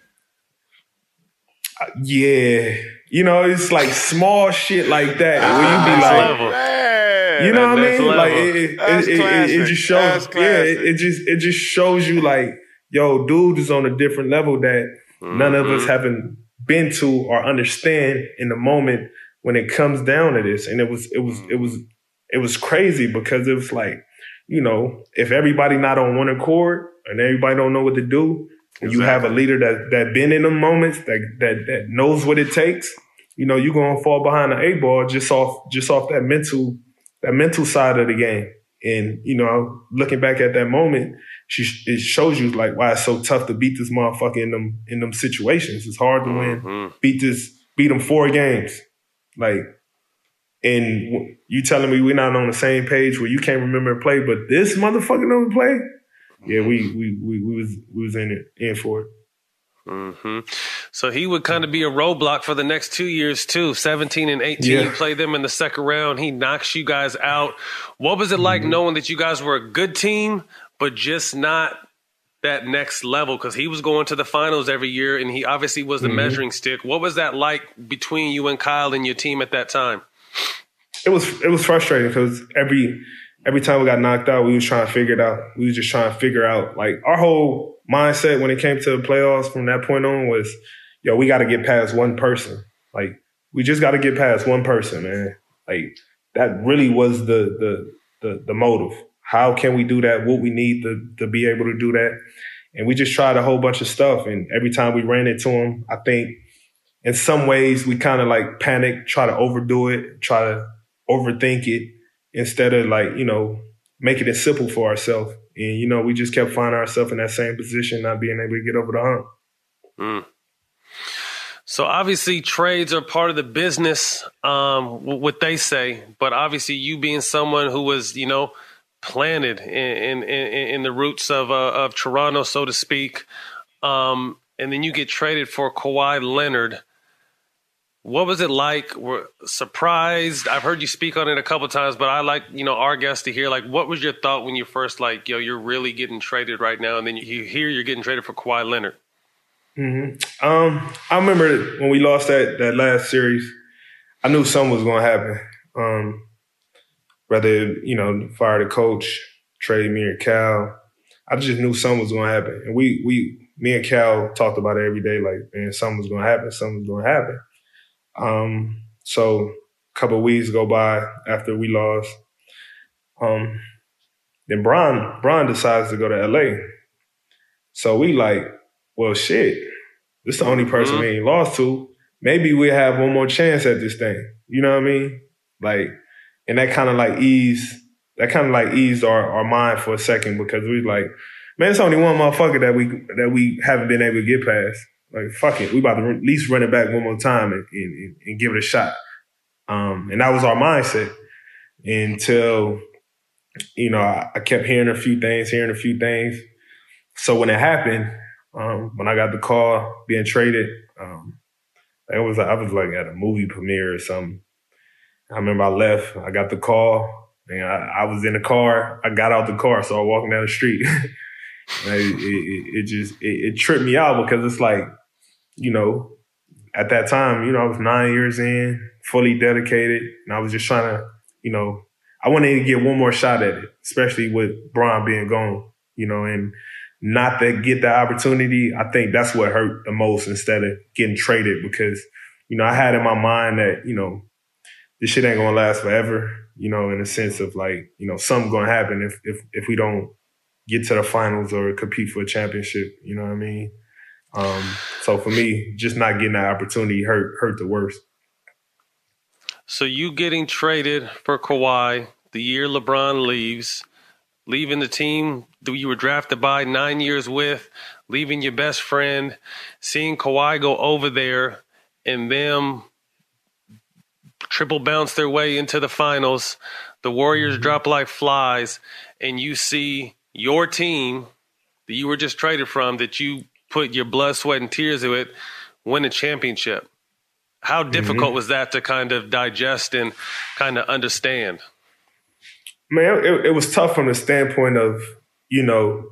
yeah. You know, it's like small shit like that where you be like, level. You know what I mean? Level. Like it, it, it, it, it just shows. Yeah, it, it just it just shows you like, yo, dude is on a different level that mm-hmm. none of us haven't been to or understand in the moment when it comes down to this. And it was it was it was it was crazy because it was like, you know, if everybody not on one accord and everybody don't know what to do, and exactly. you have a leader that that been in them moments that that that knows what it takes, you know, you're gonna fall behind the eight ball just off just off that mental that mental side of the game. And, you know, looking back at that moment, she, it shows you like why it's so tough to beat this motherfucker in them in them situations. It's hard to mm-hmm. win. Beat this, beat them four games. Like, and you telling me we're not on the same page where you can't remember a play, but this motherfucker don't play? Yeah, we we we, we was we was in it in for it. Mm-hmm. So he would kind of be a roadblock for the next two years too. seventeen and eighteen, Yeah. you play them in the second round. He knocks you guys out. What was it like Mm-hmm. knowing that you guys were a good team, but just not that next level? Because he was going to the finals every year, and he obviously was the Mm-hmm. measuring stick. What was that like between you and Kyle and your team at that time? It was it was frustrating because every every time we got knocked out, we was trying to figure it out. We was just trying to figure out like our whole mindset when it came to the playoffs from that point on was, yo, we got to get past one person. Like we just got to get past one person, man. Like that really was the the the, the motive. How can we do that? What we need to to be able to do that? And we just tried a whole bunch of stuff. And every time we ran into him, I think in some ways we kind of like panic, try to overdo it, try to overthink it instead of like, you know, making it simple for ourselves. And, you know, we just kept finding ourselves in that same position, not being able to get over the hump. Mm. So obviously trades are part of the business, um, what they say, but obviously you being someone who was, you know, planted in in, in the roots of uh, of Toronto, so to speak, um, and then you get traded for Kawhi Leonard. What was it like? Were surprised? I've heard you speak on it a couple of times, but I like, you know, our guests to hear, like, what was your thought when you first, like, yo, you're really getting traded right now, and then you hear you're getting traded for Kawhi Leonard? Mm-hmm. Um, I remember when we lost that that last series, I knew something was going to happen. Um, whether, you know, fire the coach, trade me or Cal, I just knew something was going to happen. And we, we, me and Cal talked about it every day, like, man, something was going to happen, something was going to happen. Um, so a couple of weeks go by after we lost. Um, then Bron, Bron decides to go to L A. So we like, well, shit, this is the only person mm-hmm. we ain't lost to. Maybe we have one more chance at this thing. You know what I mean? Like, and that kind of like eased, that kind of like eased our, our mind for a second because we like, man, it's only one motherfucker that we that we haven't been able to get past. Like, fuck it. We about to at least run it back one more time and, and, and give it a shot. Um, and that was our mindset until, you know, I, I kept hearing a few things, hearing a few things. So when it happened, um, when I got the call being traded, um, it was I was like at a movie premiere or something. I remember I left. I got the call, and I, I was in the car. I got out the car, so I was walking down the street. it, it, it just it, it tripped me out because it's like, you know, at that time, you know, I was nine years in, fully dedicated, and I was just trying to, you know, I wanted to get one more shot at it, especially with Bron being gone, you know, and not to get the opportunity. I think that's what hurt the most instead of getting traded because, you know, I had in my mind that, you know, this shit ain't gonna last forever, you know, in the sense of like, you know, something's gonna happen if if if we don't get to the finals or compete for a championship, you know what I mean? Um, so for me, just not getting that opportunity hurt hurt the worst. So you getting traded for Kawhi the year LeBron leaves, leaving the team that you were drafted by nine years with, leaving your best friend, seeing Kawhi go over there and them triple bounce their way into the finals, the Warriors mm-hmm. drop like flies, and you see your team that you were just traded from, that you put your blood, sweat, and tears into it, win a championship. How difficult mm-hmm. was that to kind of digest and kind of understand? Man, it, it was tough from the standpoint of, you know,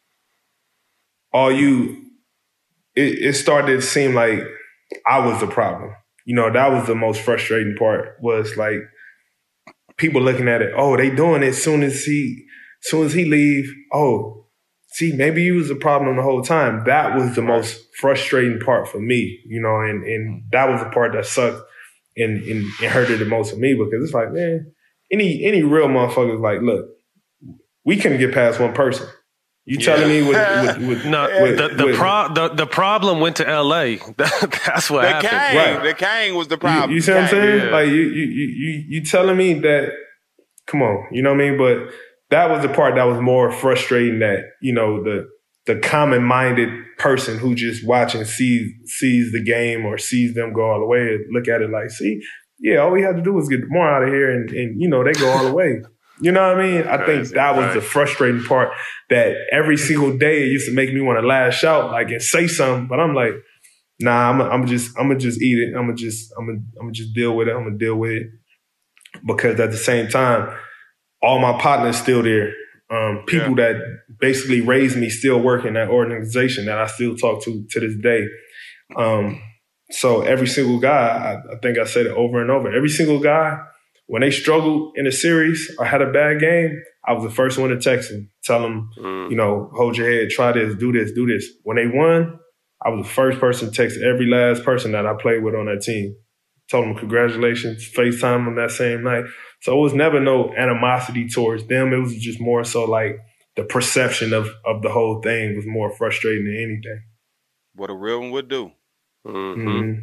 all you, it, it started to seem like I was the problem. You know, that was the most frustrating part was like people looking at it, oh, they doing it as soon as he, as soon as he leave, oh, see, maybe he was the problem the whole time. That was the most frustrating part for me, you know, and, and that was the part that sucked and, and, and hurted the most for me because it's like, man, any any real motherfucker is like, look, we couldn't get past one person. You yeah. telling me with, with, with no with, the the, with, pro, the the problem went to L A. That's what the happened. Kang, right. The Kang was the problem. You, you see what I'm saying? Yeah. Like you you you you telling me that come on, you know what I mean? But that was the part that was more frustrating, that, you know, the the common-minded person who just watching sees sees the game or sees them go all the way and look at it like, see, yeah, all we had to do was get more out of here and, and, you know, they go all the way. You know what I mean? I think that was the frustrating part, that every single day it used to make me want to lash out, like, and say something. But I'm like, nah, I'm I'm just I'm gonna just eat it. I'm gonna just I'm gonna I'm gonna just deal with it. I'm gonna deal with it, because at the same time, all my partners still there. Um, people yeah. that basically raised me still work in that organization that I still talk to to this day. Um, so every single guy, I, I think I said it over and over. Every single guy, when they struggled in a series or had a bad game, I was the first one to text them, tell them, mm. you know, hold your head, try this, do this, do this. When they won, I was the first person to text every last person that I played with on that team. Told them congratulations, FaceTime them that same night. So it was never no animosity towards them. It was just more so like the perception of, of the whole thing was more frustrating than anything. What a real one would do. Mm-hmm. Mm-hmm.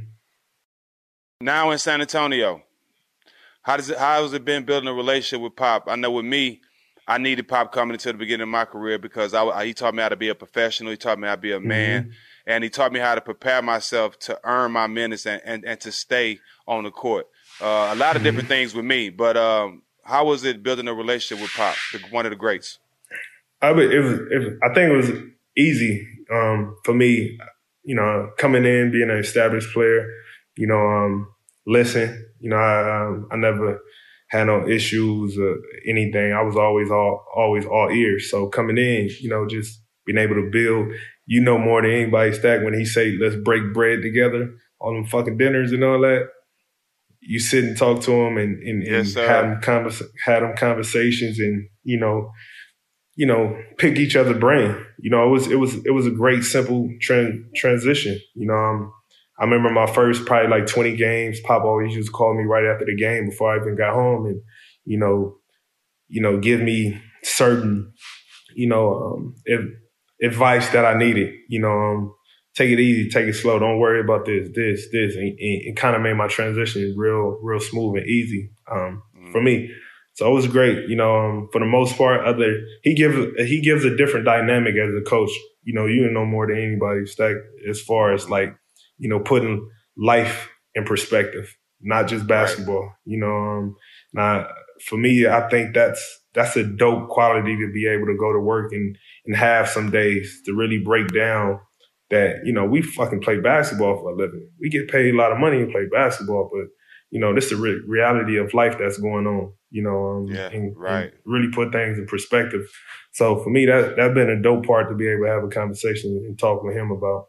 Now in San Antonio, how does it, how has it been building a relationship with Pop? I know with me, I needed Pop coming into the beginning of my career because I, I, he taught me how to be a professional. He taught me how to be a man. Mm-hmm. And he taught me how to prepare myself to earn my minutes and, and, and to stay on the court. Uh, a lot of different things with me, but um, how was it building a relationship with Pop, one of the greats? I mean, it was, it was, I think it was easy um, for me, you know, coming in, being an established player, you know, um, listen, you know, I, um, I never had no issues or anything. I was always all, always all ears. So coming in, you know, just being able to build, you know, more than anybody, Stack, when he say, let's break bread together on them fucking dinners and all that. You sit and talk to him and, and, and yes, have them converse, have them conversations and, you know, you know, pick each other's brain. You know, it was, it was, it was a great, simple tran- transition. You know, um, I remember my first probably like twenty games, Pop always used to call me right after the game before I even got home and, you know, you know, give me certain, you know, um, if, advice that I needed, you know, um, take it easy, take it slow. Don't worry about this, this, this. And it kind of made my transition real, real smooth and easy um, mm. for me. So it was great, you know, um, for the most part. Other he gives he gives a different dynamic as a coach. You know, you know more than anybody, Stack, as far as like, you know, putting life in perspective, not just basketball. Right. You know, um, now for me, I think that's that's a dope quality to be able to go to work and and have some days to really break down that, you know, we fucking play basketball for a living. We get paid a lot of money and play basketball, but, you know, this is the re- reality of life that's going on, you know, um, yeah, and, right. and really put things in perspective. So for me, that, that's been a dope part to be able to have a conversation and talk with him about.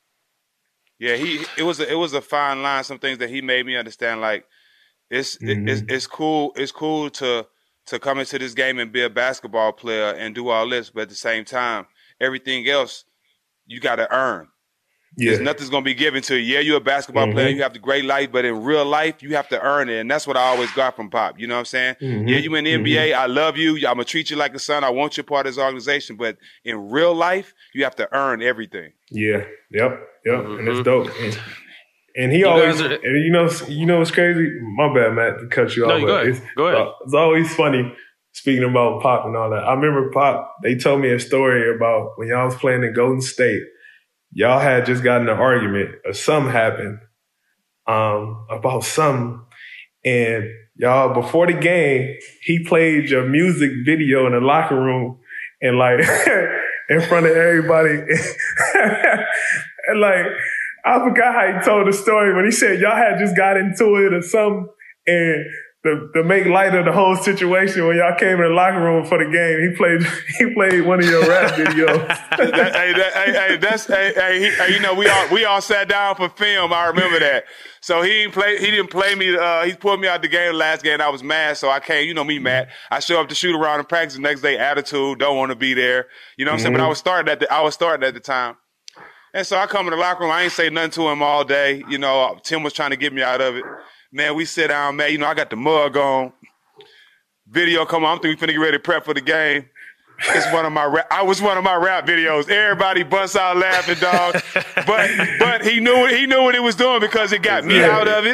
Yeah, he it was a, it was a fine line. Some things that he made me understand, like it's mm-hmm. it, it's, it's cool it's cool to to come into this game and be a basketball player and do all this, but at the same time, everything else you got to earn. Yeah. There's nothing's going to be given to you. Yeah, you're a basketball mm-hmm. player. You have the great life, but in real life, you have to earn it. And that's what I always got from Pop. You know what I'm saying? Mm-hmm. Yeah, you in the mm-hmm. N B A. I love you. I'm going to treat you like a son. I want you part of this organization. But in real life, you have to earn everything. Yeah. Yep. Yep. Mm-hmm. And it's dope. And, and he you always, are, and you know, you know what's crazy? My bad, Matt, to cut you no, off. No, go ahead. It's, go ahead. Uh, it's always funny speaking about Pop and all that. I remember Pop, they told me a story about when y'all was playing in Golden State. Y'all had just gotten an argument or something happened um, about something. And y'all, before the game, he played your music video in the locker room and like in front of everybody. And like, I forgot how he told the story when he said y'all had just got into it or something. And To, to make light of the whole situation, when y'all came in the locker room for the game, he played he played one of your rap videos. that, hey, that, hey, hey, that's hey, hey, he, hey, you know, we all we all sat down for film. I remember that. So he didn't play. He didn't play me. Uh, he pulled me out the game the last game. I was mad, so I came. You know me, Matt. I show up to shoot around in practice. The next day, attitude, don't want to be there. You know what I'm mm-hmm. saying? But I was starting at the I was starting at the time. And so I come in the locker room. I ain't say nothing to him all day. You know, Tim was trying to get me out of it. Man, we sit down, man. You know, I got the mug on. Video come on. I'm thinking we finna get ready to prep for the game. It's one of my rap. I was one of my rap videos. Everybody busts out laughing, dog. But but he knew what he knew what he was doing because it got me out of it.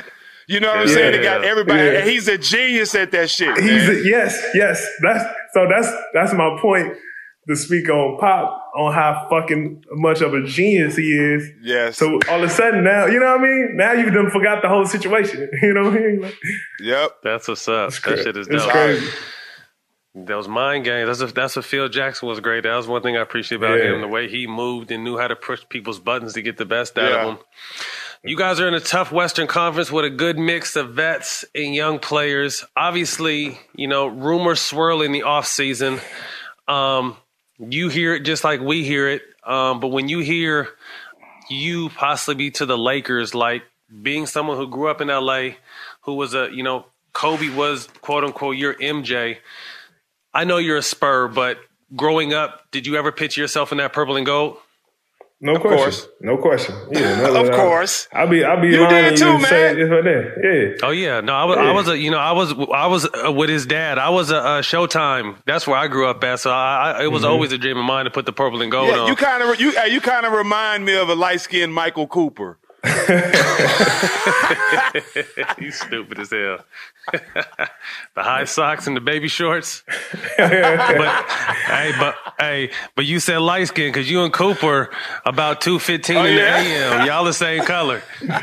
You know what I'm Yeah. saying? They got everybody. Yeah. And he's a genius at that shit. He's man. a, yes, yes. That's so. That's that's my point to speak on Pop on how fucking much of a genius he is. Yes. So all of a sudden now, you know what I mean? Now you done forgot the whole situation. You know what I mean? Like, Yep. That's what's up. it's That cra- shit is it's dope. crazy. Those mind games. That's a, that's what Phil Jackson was great. That was one thing I appreciate about Yeah. him. The way he moved and knew how to push people's buttons to get the best out Yeah. of them. You guys are in a tough Western Conference with a good mix of vets and young players. Obviously, you know, rumors swirl in the offseason. Um, you hear it just like we hear it. Um, but when you hear you possibly be to the Lakers, like being someone who grew up in L A, who was a, you know, Kobe was quote unquote your M J. I know you're a Spur, but growing up, did you ever picture yourself in that purple and gold? No question. course. No question. Yeah, no, Of no, course. I'll be I'll be You lying did to you too, and say man. it's right there. Yeah. Oh yeah, no, I was, Yeah. I was a, you know, I was, I was uh, with his dad. I was a, uh Showtime. That's where I grew up at. So I, I it was Mm-hmm. always a dream of mine to put the purple and gold Yeah, on. you kind of you hey, you kind of remind me of a light skinned Michael Cooper. You stupid as hell. The high socks and the baby shorts. but hey, but hey, but you said light skin because you and Cooper about two fifteen Oh, in yeah? the A M. Y'all the same color.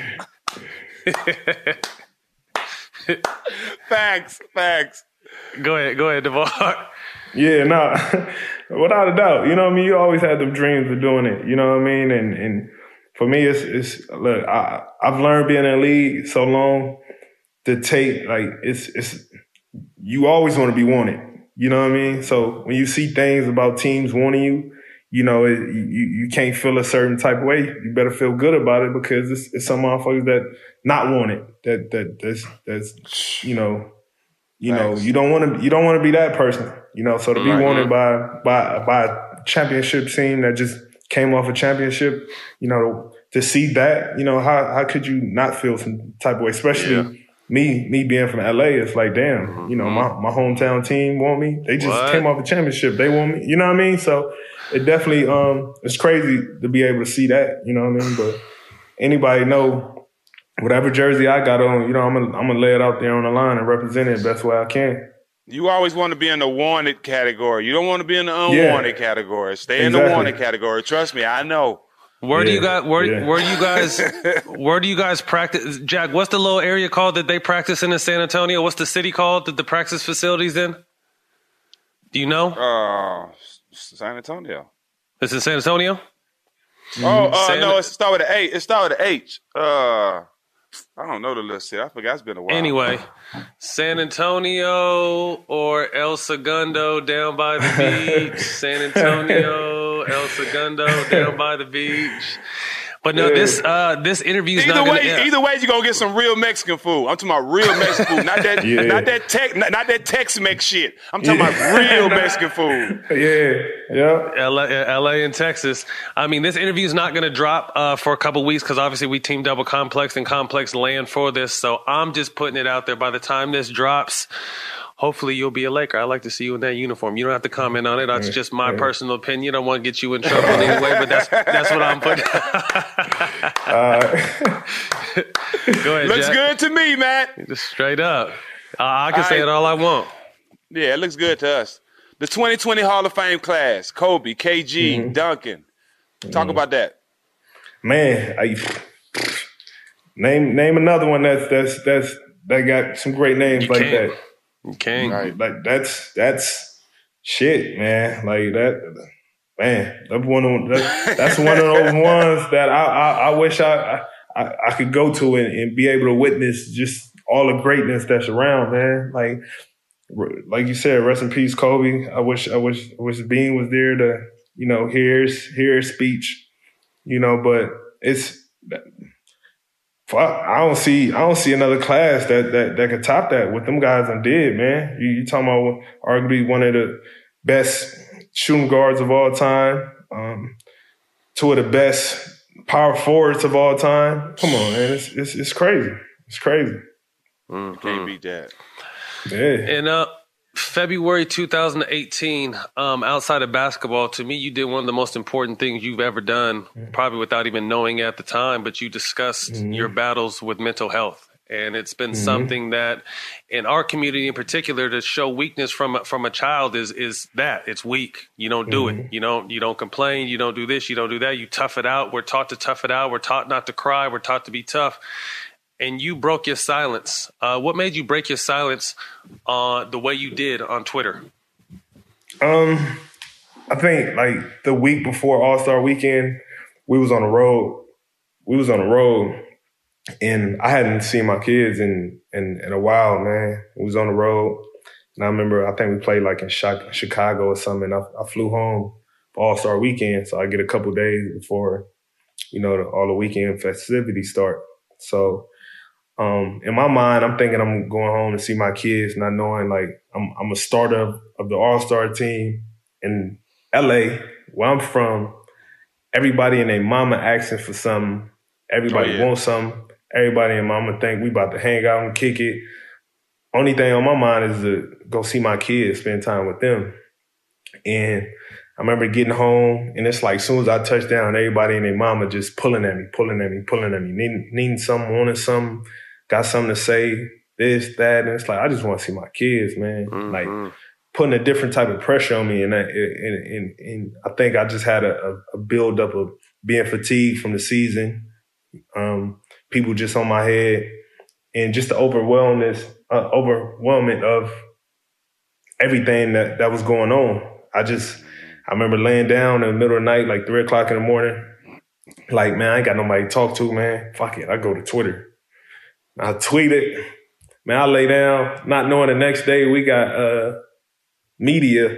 Facts, facts. Go ahead, go ahead, DeVar. Yeah, no, without a doubt. You know what I mean? You always had them dreams of doing it. You know what I mean? And and for me, it's it's look. I I've learned being in the league so long to take like it's it's you always want to be wanted. You know what I mean? So when you see things about teams wanting you, you know it, you you can't feel a certain type of way. You better feel good about it because it's, it's some motherfuckers that not wanted. That that that's that's you know. You know, Thanks. you don't want to. You don't want to be that person. You know, so to be Right. wanted by by by a championship team that just came off a championship, you know, to see that, you know, how how could you not feel some type of way? Especially Yeah. me, me being from L A, it's like, damn, you know, my my hometown team want me. They just What? came off a championship. They want me. You know what I mean? So it definitely, um, it's crazy to be able to see that. You know what I mean? But anybody know. Whatever jersey I got on, you know, I'm gonna I'm gonna lay it out there on the line and represent it best way I can. You always want to be in the wanted category. You don't want to be in the Yeah. unwanted category. Stay in the Exactly. wanted category. Trust me, I know. Where do you Yeah, guys? Where, yeah. where do you guys? Where do you guys practice? Jack, what's the little area called that they practice in in San Antonio? What's the city called that the practice facilities in? Do you know? Uh, San Antonio. It's in San Antonio. Oh, uh, San- no, it start with an A. It start with an H. Uh, I don't know the list here. I forgot. It's been a while. Anyway, San Antonio or El Segundo down by the beach. San Antonio, El Segundo down by the beach. But no, this uh, this interview is Either not going way, to. either way, you gonna get some real Mexican food. I'm talking about real Mexican food, not that, Yeah. not that tech, not, not that Tex-Mex shit. I'm talking about real Mexican food. Yeah, yeah. L A, L A and Texas. I mean, this interview is not going to drop uh, for a couple weeks because obviously we teamed up with Complex and Complex Land for this. So I'm just putting it out there. By the time this drops, hopefully you'll be a Laker. I like to see you in that uniform. You don't have to comment on it. That's just my personal opinion. I don't want to get you in trouble anyway, but that's that's what I'm putting. Go ahead, Looks Jack. good to me, man. Just straight up. Uh, I can All say right. it all I want. Yeah, it looks good to us. The twenty twenty Hall of Fame class: Kobe, K G, Mm-hmm. Duncan. Talk about that. Man, I, name name another one that's that's that's that got some great names You like can't. that. You can't. Like, like that's that's shit, man. Like that, man. That's one of that, that's one of those ones that I I, I wish I, I I could go to and, and be able to witness just all the greatness that's around, man. Like like you said, rest in peace, Kobe. I wish I wish I wish Bean was there to you know hear his hear his speech, you know. But it's. I don't see. I don't see another class that that that could top that. What them guys done did, man. You, you talking about arguably one of the best shooting guards of all time, um, two of the best power forwards of all time. Come on, man. It's it's, it's crazy. It's crazy. You can't beat that. Yeah. In uh, February two thousand eighteen, um, outside of basketball, to me, you did one of the most important things you've ever done, probably without even knowing at the time, but you discussed your battles with mental health And it's been Mm-hmm. something that in our community in particular, to show weakness from a, from a child is is that it's weak. You don't do Mm-hmm. it. You don't you don't complain. You don't do this. You don't do that. You tough it out. We're taught to tough it out. We're taught not to cry. We're taught to be tough. And you broke your silence. Uh, what made you break your silence uh, the way you did on Twitter? Um, I think like the week before All-Star Weekend, we was on the road. We was on the road, and I hadn't seen my kids in in, in a while, man. We was on the road, and I remember I think we played like in Chicago or something. I, I flew home for All-Star Weekend, so I get a couple days before, you know, the, all the weekend festivities start. So um, in my mind, I'm thinking I'm going home to see my kids, not knowing like I'm, I'm a starter of, of the All-Star team in L A, where I'm from. Everybody and their mama asking for something. Everybody Oh, yeah. wants something. Everybody and mama think we about to hang out and kick it. Only thing on my mind is to go see my kids, spend time with them. And I remember getting home, and it's like as soon as I touched down, everybody and their mama just pulling at me, pulling at me, pulling at me, needing, needing something, wanting something, got something to say, this, that. And it's like, I just want to see my kids, man. Mm-hmm. Like putting a different type of pressure on me. And, I, and, and, and I think I just had a, a buildup of being fatigued from the season, um, people just on my head, and just the overwhelmness, uh, overwhelming of everything that, that was going on. I just, I remember laying down in the middle of the night, like three o'clock in the morning, like, man, I ain't got nobody to talk to, man. Fuck it. I go to Twitter. I tweeted. Man, I lay down, not knowing the next day we got uh, media,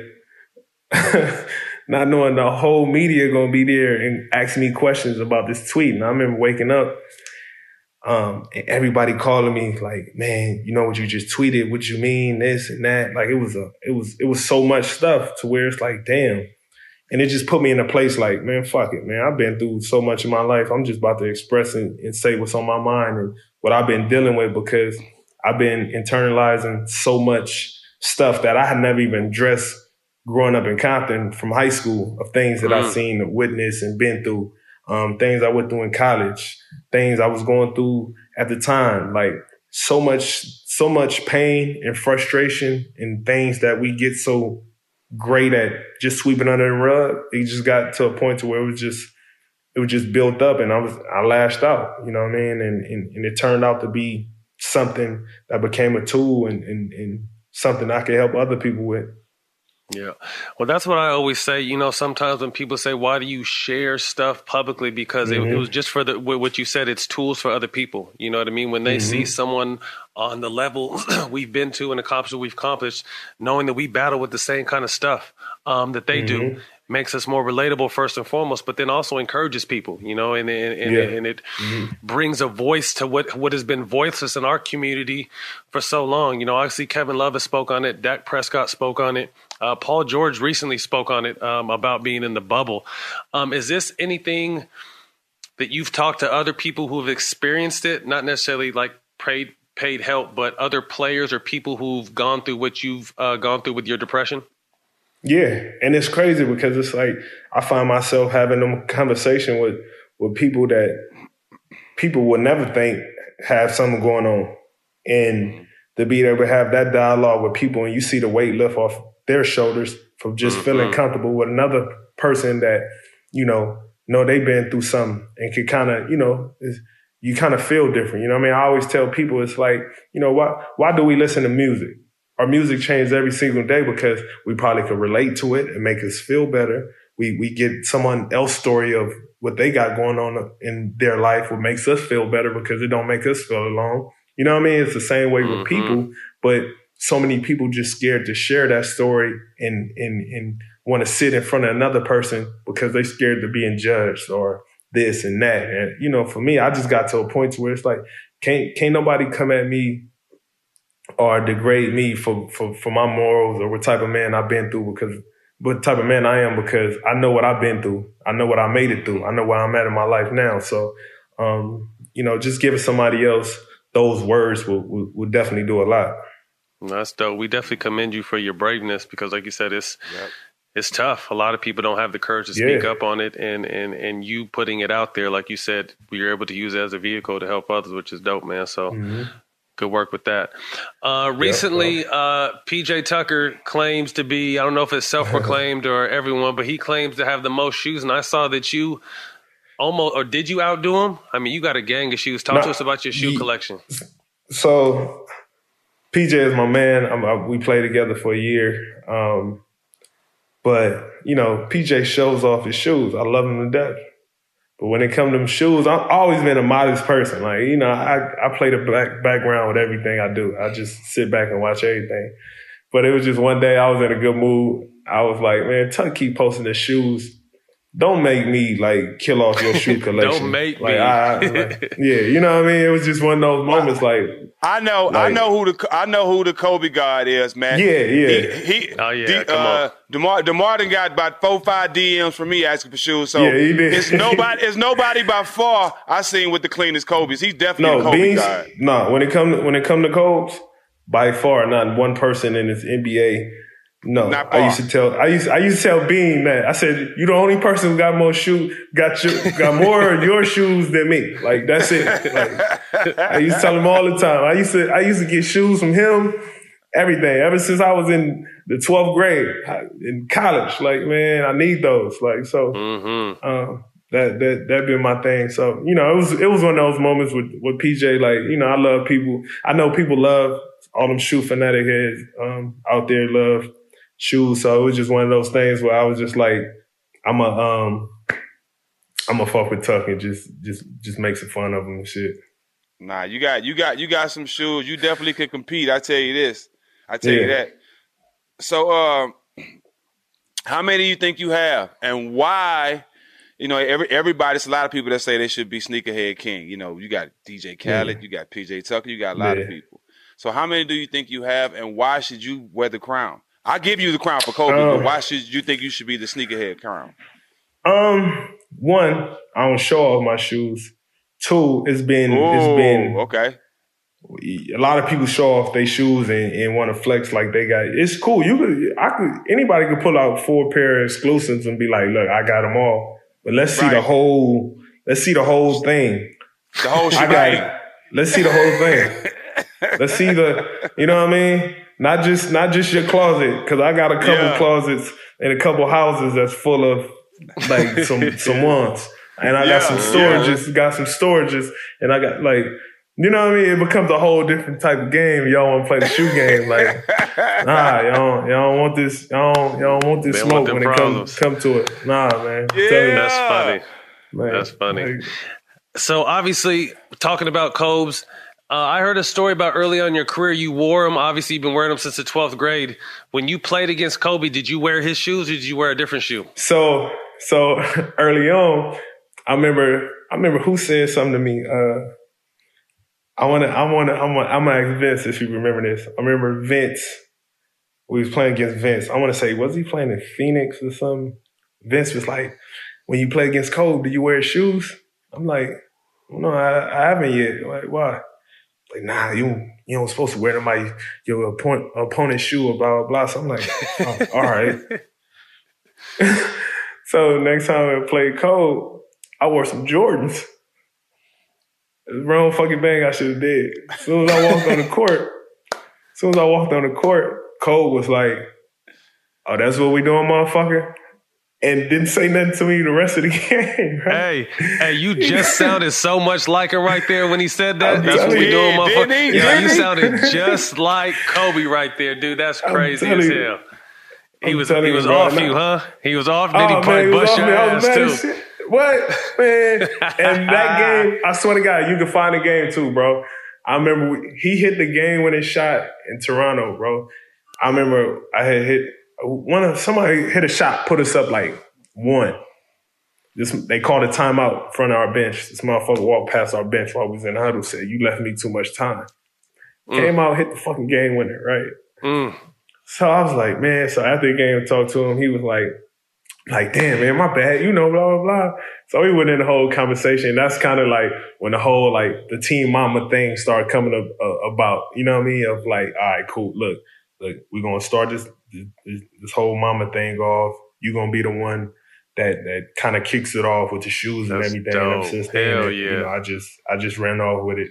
not knowing the whole media going to be there and asking me questions about this tweet. And I remember waking up, um, and everybody calling me like, man, you know what you just tweeted? What you mean? This and that. Like it was a, it was, it was so much stuff to where it's like, damn. And it just put me in a place like, man, fuck it, man. I've been through so much in my life. I'm just about to express and, and say what's on my mind and what I've been dealing with, because I've been internalizing so much stuff that I had never even addressed growing up in Compton from high school, of things that I've seen, witnessed, and been through, um, things I went through in college, things I was going through at the time. Like so much, so much pain and frustration and things that we get so great at just sweeping under the rug. It just got to a point to where it was just, it was just built up, and I was, I lashed out, you know what I mean? And, and, and it turned out to be something that became a tool and, and, and something I could help other people with. Yeah. Well, that's what I always say. You know, sometimes when people say, why do you share stuff publicly? Because mm-hmm. it, it was just for the, what you said, it's tools for other people. You know what I mean? When they mm-hmm. see someone on the level we've been to and accomplished what we've accomplished, knowing that we battle with the same kind of stuff um, that they mm-hmm. do, makes us more relatable first and foremost, but then also encourages people, you know, and and, and, yeah. and it mm-hmm. brings a voice to what, what has been voiceless in our community for so long. You know, I see Kevin Love has spoke on it. Dak Prescott spoke on it. Uh, Paul George recently spoke on it um, about being in the bubble. Um, is this anything that you've talked to other people who have experienced it? Not necessarily like paid, paid help, but other players or people who've gone through what you've uh, gone through with your depression? Yeah, and it's crazy because it's like I find myself having a conversation with, with people that people would never think have something going on. And to be able to have that dialogue with people and you see the weight lift off their shoulders from just mm-hmm. feeling comfortable with another person that, you know, know they've been through something and could kind of, you know, you kind of feel different. You know what I mean? I always tell people, it's like, you know, why why do we listen to music? Our music changes every single day because we probably could relate to it and make us feel better. We we get someone else's story of what they got going on in their life, what makes us feel better because it don't make us feel alone. You know what I mean? It's the same way mm-hmm. with people, but so many people just scared to share that story and and and want to sit in front of another person because they're scared to being judged or this and that. And you know, for me, I just got to a point where it's like, can't can't nobody come at me or degrade me for, for, for my morals or what type of man I've been through, because what type of man I am, because I know what I've been through. I know what I made it through. I know where I'm at in my life now. So, um, you know, just giving somebody else those words will, will, will definitely do a lot. That's dope. We definitely commend you for your braveness because, like you said, it's, yep. It's tough. A lot of people don't have the courage to speak yeah. up on it, and, and, and you putting it out there, like you said, you're able to use it as a vehicle to help others, which is dope, man. So mm-hmm. good work with that. Uh, recently, yep, uh, P J Tucker claims to be, I don't know if it's self-proclaimed or everyone, but he claims to have the most shoes, and I saw that you almost, or did you outdo him? I mean, you got a gang of shoes. Talk no, to us about your shoe he, collection. So P J is my man. I'm, I, we played together for a year. Um, But, you know, P J shows off his shoes. I love him to death. But when it comes to them shoes, I've always been a modest person. Like, you know, I, I play the back, background with everything I do. I just sit back and watch everything. But it was just one day I was in a good mood. I was like, man, Tuck keep posting the shoes. Don't make me, like, kill off your shoe collection. Don't make like, me. I, like, yeah, you know what I mean? It was just one of those moments, like. I know, like, I know who the I know who the Kobe God is, man. Yeah, yeah. He, he oh yeah, D, come uh, on. DeMar DeMar done got about four, five D Ms from me asking for shoes. So yeah, he did. it's nobody, it's nobody by far I seen with the cleanest Kobe's. He's definitely no, a Kobe Beans, God. No, when it come when it come to Kobe's, by far not one person in this N B A. No, Not I far. used to tell I used I used to tell Bean that I said you the only person who got more shoe got your, got more of your shoes than me. Like that's it. Like, I used to tell him all the time. I used to I used to get shoes from him, everything. Ever since I was in the twelfth grade in college. Like man, I need those. Like so, mm-hmm. um, that that that been my thing. So you know, it was it was one of those moments with with P J. Like you know, I love people. I know people love all them shoe fanatic heads um, out there. Love shoes, so it was just one of those things where I was just like, I'm a, um, I'm a fuck with Tuck and just, just, just make some fun of him and shit. Nah, you got, you got, you got some shoes. You definitely could compete. I tell you this. I tell Yeah. you that. So, um, how many do you think you have, and why? You know, every everybody. It's a lot of people that say they should be sneakerhead king. You know, you got D J Khaled, Yeah. you got P J Tucker, you got a lot Yeah. of people. So, how many do you think you have, and why should you wear the crown? I give you the crown for Kobe, Um, but why should you think you should be the sneakerhead crown? Um, one, I don't show off my shoes. Two, it's been, Ooh, it's been, okay. a lot of people show off their shoes and, and want to flex like they got. It's cool. You could, I could, anybody could pull out four pair of exclusives and be like, look, I got them all. But let's see Right. the whole. Let's see the whole thing. The whole I shebang. got. Let's see the whole thing. Let's see the. You know what I mean? Not just not just your closet, because I got a couple Yeah. clousets and a couple houses that's full of like some some ones, and I got Yeah, some yeah. storages. Got some storages, and I got like. You know what I mean? It becomes a whole different type of game. Y'all want to play the shoe game, like, nah, y'all, y'all don't want this, y'all don't, y'all don't want this They smoke want them when it problems. comes come to it. Nah, man. I'm Yeah. telling you, That's funny. man. That's funny. Like, So obviously, talking about Cobes, uh, I heard a story about early on in your career. You wore them. Obviously, you've been wearing them since the twelfth grade. When you played against Kobe, did you wear his shoes or did you wear a different shoe? So, so early on, I remember, I remember who said something to me. Uh, I wanna, I wanna, I'm gonna, I'm gonna ask Vince if you remember this. I remember Vince. We was playing against Vince. I want to say, was he playing in Phoenix or something? Vince was like, "When you play against Kobe, do you wear shoes?" I'm like, "No, I, I haven't yet." Like, why? Like, nah, you you don't supposed to wear them like your opponent, opponent's shoe or blah blah blah. So I'm like, oh, all right. So next time I played Kobe, I wore some Jordans. The wrong fucking thing I should have did. As soon as I walked on the court, as soon as I walked on the court, Cole was like, "Oh, that's what we doing, motherfucker," and didn't say nothing to me the rest of the game. Right? Hey, hey, you just sounded so much like him right there when he said that. I'm That's what telling we you, doing, motherfucker. didn't he? Yeah, Didn't you he? sounded just like Kobe right there, dude. That's I'm crazy telling as you. hell. He I'm was telling he you, was bro, off nah. you, huh? He was off. Did Oh, he man, probably he was bust off your me. I ass was mad as too? shit. What, man? And that game, I swear to God, you can find the game too, bro. I remember we, he hit the game-winning shot in Toronto, bro. I remember I had hit one of somebody hit a shot, put us up like one. This they called a timeout in front of our bench. This motherfucker walked past our bench while we was in the huddle. Said, "You left me too much time." Mm. Came out, hit the fucking game winner, right? Mm. So I was like, man. So after the game, I talked to him. He was like, like, damn, man, my bad. You know, blah blah blah. So we went in the whole conversation. That's kind of like when the whole like the team mama thing started coming up, uh, about. You know what I mean? Of like, all right, cool. Look, look, we're gonna start this this, this whole mama thing off. you're gonna be the one that that kind of kicks it off with the shoes and That's everything. And ever dope. since then, Hell it- you yeah. know, I just I just ran off with it.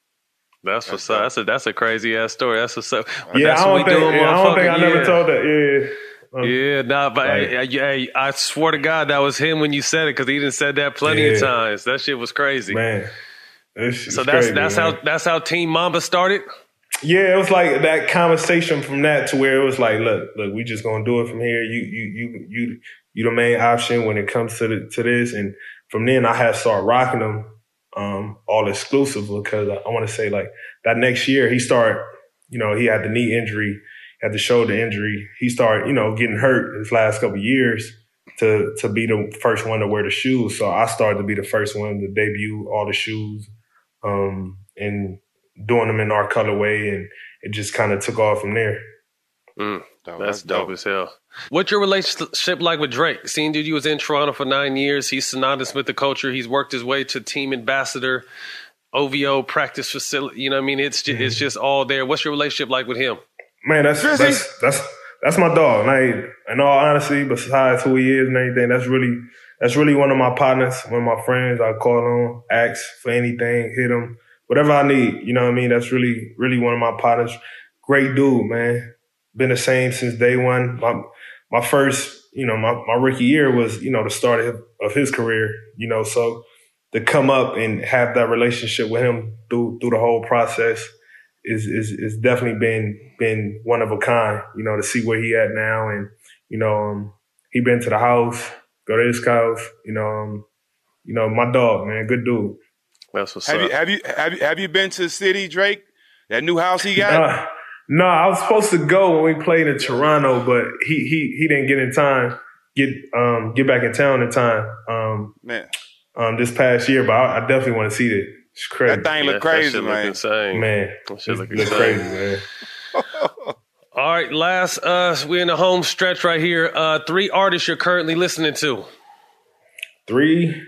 That's what's up. That's a that's a crazy ass story. That's what's up. But Yeah, that's I what don't we think doing, yeah, I don't think I motherfucker. never Yeah. told that. Yeah. Um, Yeah, nah, but Like- hey, hey, I swear to God, that was him when you said it because he done said that plenty of Yeah. times. That shit was crazy. Man. It's, so it's that's crazy, that's man. how that's how Team Mamba started. Yeah, it was like that conversation from that to where it was like, look, look, we just gonna do it from here. You, you, you, you, you the main option when it comes to the, to this. And from then, I had to start rocking them um, all exclusive because I, I want to say like that next year he started, you know, he had the knee injury, had the shoulder injury. He started, you know, getting hurt his last couple of years to to be the first one to wear the shoes. So I started to be the first one to debut all the shoes um, and doing them in our colorway, and it just kind of took off from there. Mm, Dope. that's dope as hell. What's your relationship like with Drake? Seeing dude, you was in Toronto for nine years. He's synonymous with the culture. He's worked his way to team ambassador, O V O practice facility. You know what I mean? It's just, it's just all there. What's your relationship like with him? Man, that's Drizzy. that's that's that's my dog. Like, in all honesty, besides who he is and everything, that's really that's really one of my partners, one of my friends. I call on, ask for anything, hit him, whatever I need. You know what I mean? That's really really one of my partners. Great dude, man. Been the same since day one. My my first, you know, my, my rookie year was, you know, the start of, of his career. You know, so to come up and have that relationship with him through through the whole process is is is definitely been been one of a kind. You know, to see where he at now, and you know, um, he been to the house, go to his house. You know, um, you know, my dog, man, good dude. That's what's Have up. you have you have you have you been to the city, Drake? That new house he got? Uh, no, I was supposed to go when we played in Toronto, but he he he didn't get in time, get um get back in town in time. Um, Man, um, this past year, but I, I definitely want to see it. It's crazy, that thing Yeah, look that crazy, shit look man. insane. man. That shit It look look insane. crazy, man. All right, last uh we're in the home stretch right here. Uh three artists you're currently listening to. Three.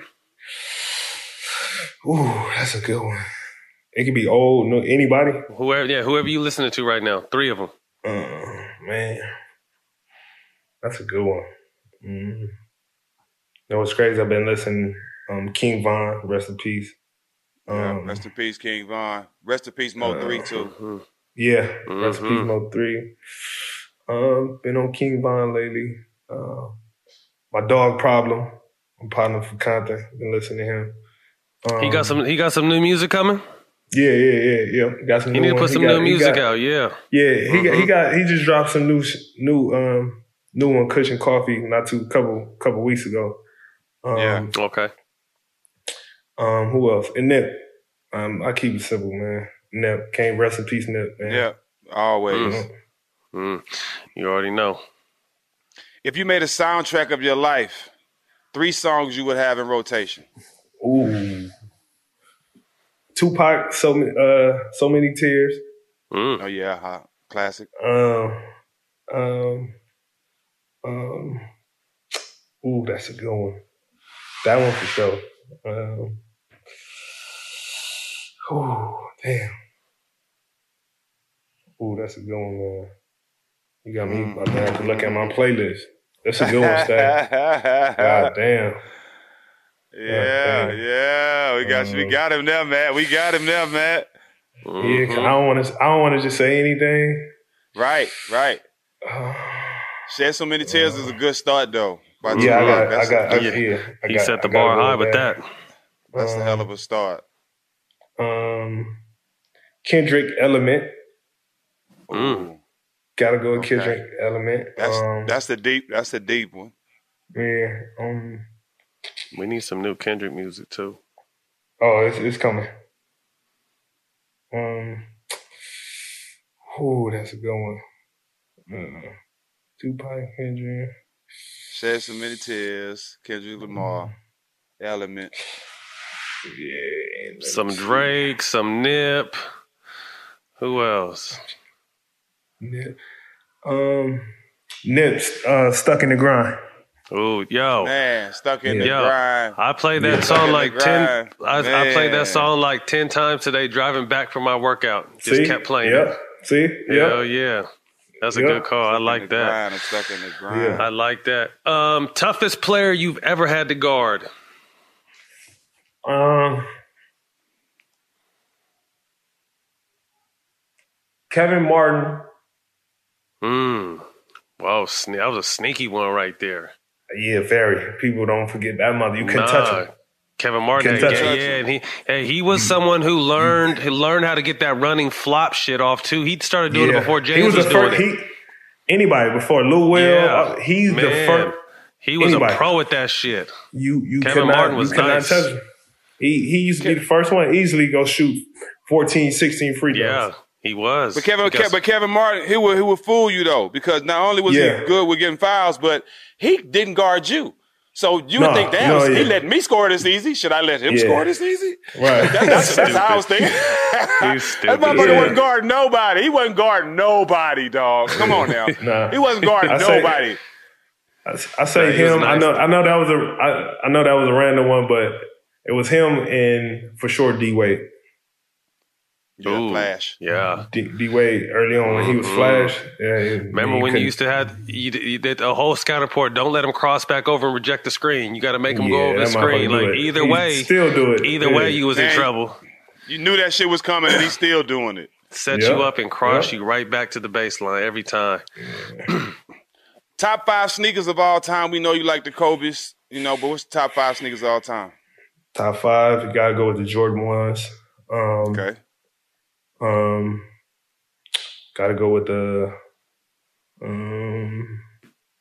Ooh, that's a good one. It could be old, no anybody. Whoever yeah, whoever you listening to right now. Three of them. Uh, man, that's a good one. Mm. You know what's crazy? I've been listening. Um, King Von, rest in peace. Yeah, Um, rest in peace, King Von. Rest in peace, Mo uh, three too. yeah, rest in peace, Mhm. Mo three. Um, been on King Von lately. Uh, my dog Problem. I'm partner for Compton. Been listening to him. Um, He got some he got some new music coming? Yeah, yeah, yeah, yeah. Got some. He new need to one. put some got- new he music got- out, yeah. Yeah, he got, he Mhm. got he just dropped some new sh- new um new one, Cushion Coffee, not too couple couple weeks ago. Um, Yeah. Okay. Um, who else? And Nip. Um, I keep it simple, man. Nip. Can't rest in peace, Nip, man. Yeah, always. Mhm. Mm. You already know. If you made a soundtrack of your life, three songs you would have in rotation. Ooh. Tupac, so many, uh, so many tears. Mm. Oh yeah, huh? Classic. Um, um, um. Ooh, that's a good one. That one for sure. Um, ooh, damn. Ooh, that's a good one, man. You got me about to have to look at my playlist. That's a good one, Stan. God damn. Yeah, damn. yeah. We got you. We Um, got him there, man. We got him there, man. Yeah, 'cause I don't want to. I don't want to just say anything. Right, right. Shed So Many Tears is a good start, though. By Yeah, I Tupac. got. I That's got. I, a, Yeah. yeah, I He got, set the I gotta bar go high with that. that's a hell of a start. Um, Kendrick Element. Mm. Gotta go with Okay. Kendrick Element. That's um, that's the deep. That's the deep one. yeah. Um. We need some new Kendrick music too. Oh, it's it's coming. Um. Ooh, that's a good one. Uh, Tupac, Kendrick. Shed So Many Tears. Kendrick Lamar. Element. Yeah. and Some let's see. Drake, some Nip. Who else? Nip. Um. Nips. Uh, stuck in the grind. Ooh, yo. Man, stuck in the Yo, grind. I played that Stuck song in the like ten. grind. I, I played Man. that song like ten times today driving back from my workout. Just See? kept playing Yep. it. See? Yep. Hell yeah. That's a Yeah. good call. I In like the that. grind, I'm stuck in the grind. Yeah. I like that. Um, toughest player you've ever had to guard? Um, Kevin Martin. Mm. Whoa, sne- that was a sneaky one right there. Yeah, very. People don't forget that mother. You couldn't Nah. touch him. Kevin Martin, Couldn't yeah, touch yeah, him. yeah, and he, hey, he was someone who learned, who learned how to get that running flop shit off too. He started doing Yeah. it before he James was, was, the doing first. it. He, anybody before Lou Will, Yeah. uh, he's the Man. first. He was anybody. a pro at that shit. You you Kevin could not, Martin was you could nice. not touch him. He he used to be the first one. Easily go shoot fourteen, sixteen free throws. Yeah, he was. But Kevin, He got Ke- but Kevin Martin, he would he would fool you though, because not only was Yeah. he good with getting fouls, but he didn't guard you. So you would No, think, damn, no, he yeah. let me score this easy. Should I let him Yeah. score this easy? Right. That- that's, that's how I was thinking. He's That stupid. motherfucker Yeah. wasn't guarding nobody. He wasn't guarding nobody, dog. Come on now. Nah. He wasn't guarding I say- nobody. I, I say Yeah, he was him. I nice. know. I know that was a. I, I know that was a random one, but it was him and for sure D Wade. Yeah, Ooh, Flash. Yeah. D, D Wade early on when he was Flash. Yeah, Remember when you used to have you, you did a whole scout report? Don't let him cross back over and reject the screen. You got to make him go Yeah, over the that motherfucker screen. do Like it. either He way, still do it. Either Yeah. way, you was in Man. trouble. You knew that shit was coming, and he's still doing it. Set Yep. you up and cross Yep. you right back to the baseline every time. Top five sneakers of all time. We know you like the Kobe's, you know, but what's the top five sneakers of all time? Top five. You gotta go with the Jordan ones. Um, Okay. Um, gotta go with the um,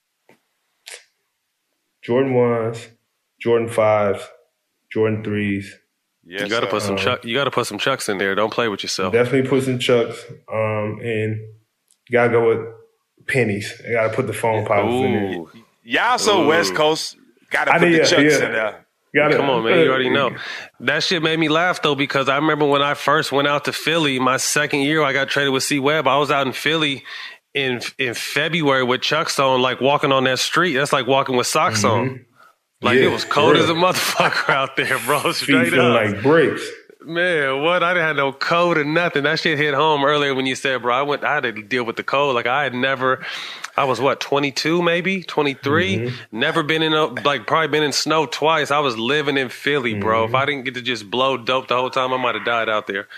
Jordan ones, Jordan fives, Jordan threes. Yes, You got to sir. put some chuck. You got to put some chucks in there. Don't play with yourself. Definitely put some chucks. Um, and you gotta go with pennies. You gotta put the phone poppers in there. Ooh, Y'all so Ooh. West Coast. Got to I put did, the yeah, chucks yeah. in there. Gotta, come on, man. You already know. That shit made me laugh though, because I remember when I first went out to Philly, my second year, I got traded with C Webb. I was out in Philly in in February with chucks on, like walking on that street. That's like walking with socks on. Like Yeah, it was cold for as a real. motherfucker out there, bro. Feet Straight feeling up. like bricks. Man, what? I didn't have no cold or nothing. That shit hit home earlier when you said, bro, I went, I had to deal with the cold. Like I had never, I was what, twenty-two maybe, twenty-three Mm-hmm. Never been in a, like probably been in snow twice. I was living in Philly, bro. Mm-hmm. If I didn't get to just blow dope the whole time, I might have died out there.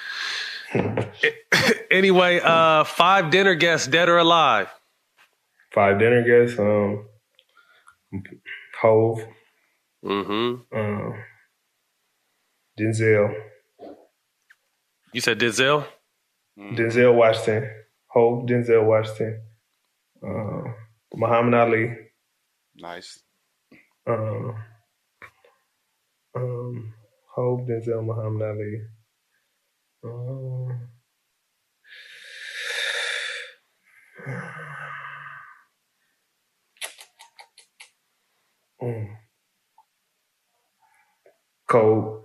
Anyway, uh, five dinner guests, dead or alive. Five dinner guests. Um, Hove, Mm-hmm. um, Denzel, You said Denzel? Denzel Washington, Hove, Denzel Washington, uh, Muhammad Ali. Nice. Um, um, Hove, Denzel, Muhammad Ali. Um, mm. Cole.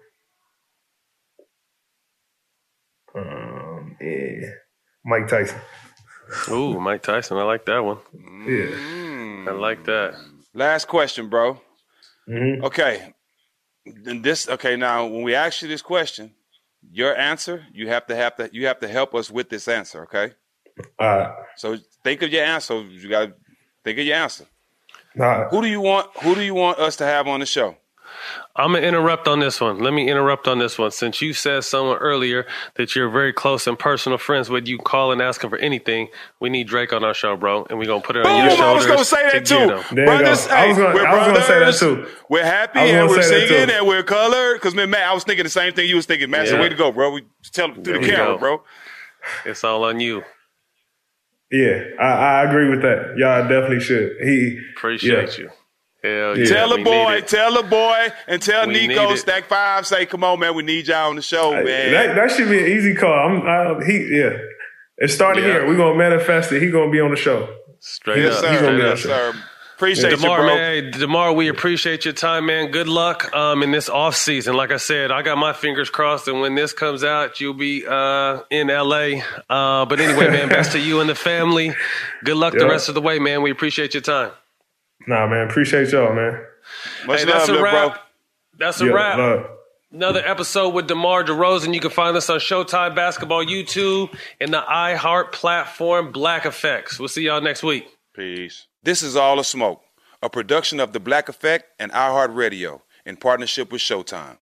Um, yeah. Mike Tyson. Ooh, Mike Tyson. I like that one. Yeah. I like that. Last question, bro. Mm-hmm. Okay. Then this. Okay. Now, when we ask you this question, your answer, you have to have to you have to help us with this answer. Okay. All right. So think of your answer. You got to think of your answer. Nah, Who do you want? Who do you want us to have on the show? I'm going to interrupt on this one. Let me interrupt on this one. Since you said someone earlier that you're very close and personal friends with, you call and ask him for anything, we need Drake on our show, bro. And we're going to put it on your Boom! I was shoulders. going to say that to get him. too. There you go. Brothers, I hey, was gonna- we're I was gonna say that brothers. too. We're happy I was and gonna we're say that singing too. and we're colored. Because man, I was thinking the same thing you was thinking, man. So Yeah. way to go, bro. We tell through There the we camera, go. bro. It's all on you. yeah, I, I agree with that. Y'all definitely should. He Appreciate yeah. you. Hell Yeah. yeah. Tell the we boy, need it. tell the boy, and tell We need Nico it. Stack Five. Say, come on, man. We need y'all on the show, man. That, that should be an easy call. I'm, I, he, yeah. It started Yeah. here. We're gonna manifest it. He's gonna be on the show. Straight yes, up. sir. He's gonna be Yes, on sir. Appreciate you, DeMar, bro. man, hey, DeMar, we appreciate your time, man. Good luck um, in this off season. Like I said, I got my fingers crossed, and when this comes out, you'll be uh, in L A. Uh, but anyway, man, best to you and the family. Good luck the Yeah. rest of the way, man. We appreciate your time. Nah, man. Appreciate y'all, man. Much Hey, love, that's a little wrap. bro. That's a Yeah, wrap. love. Another episode with DeMar DeRozan. You can find us on Showtime Basketball YouTube and the iHeart platform Black Effects. We'll see y'all next week. Peace. This is All the Smoke, a production of The Black Effect and iHeart Radio in partnership with Showtime.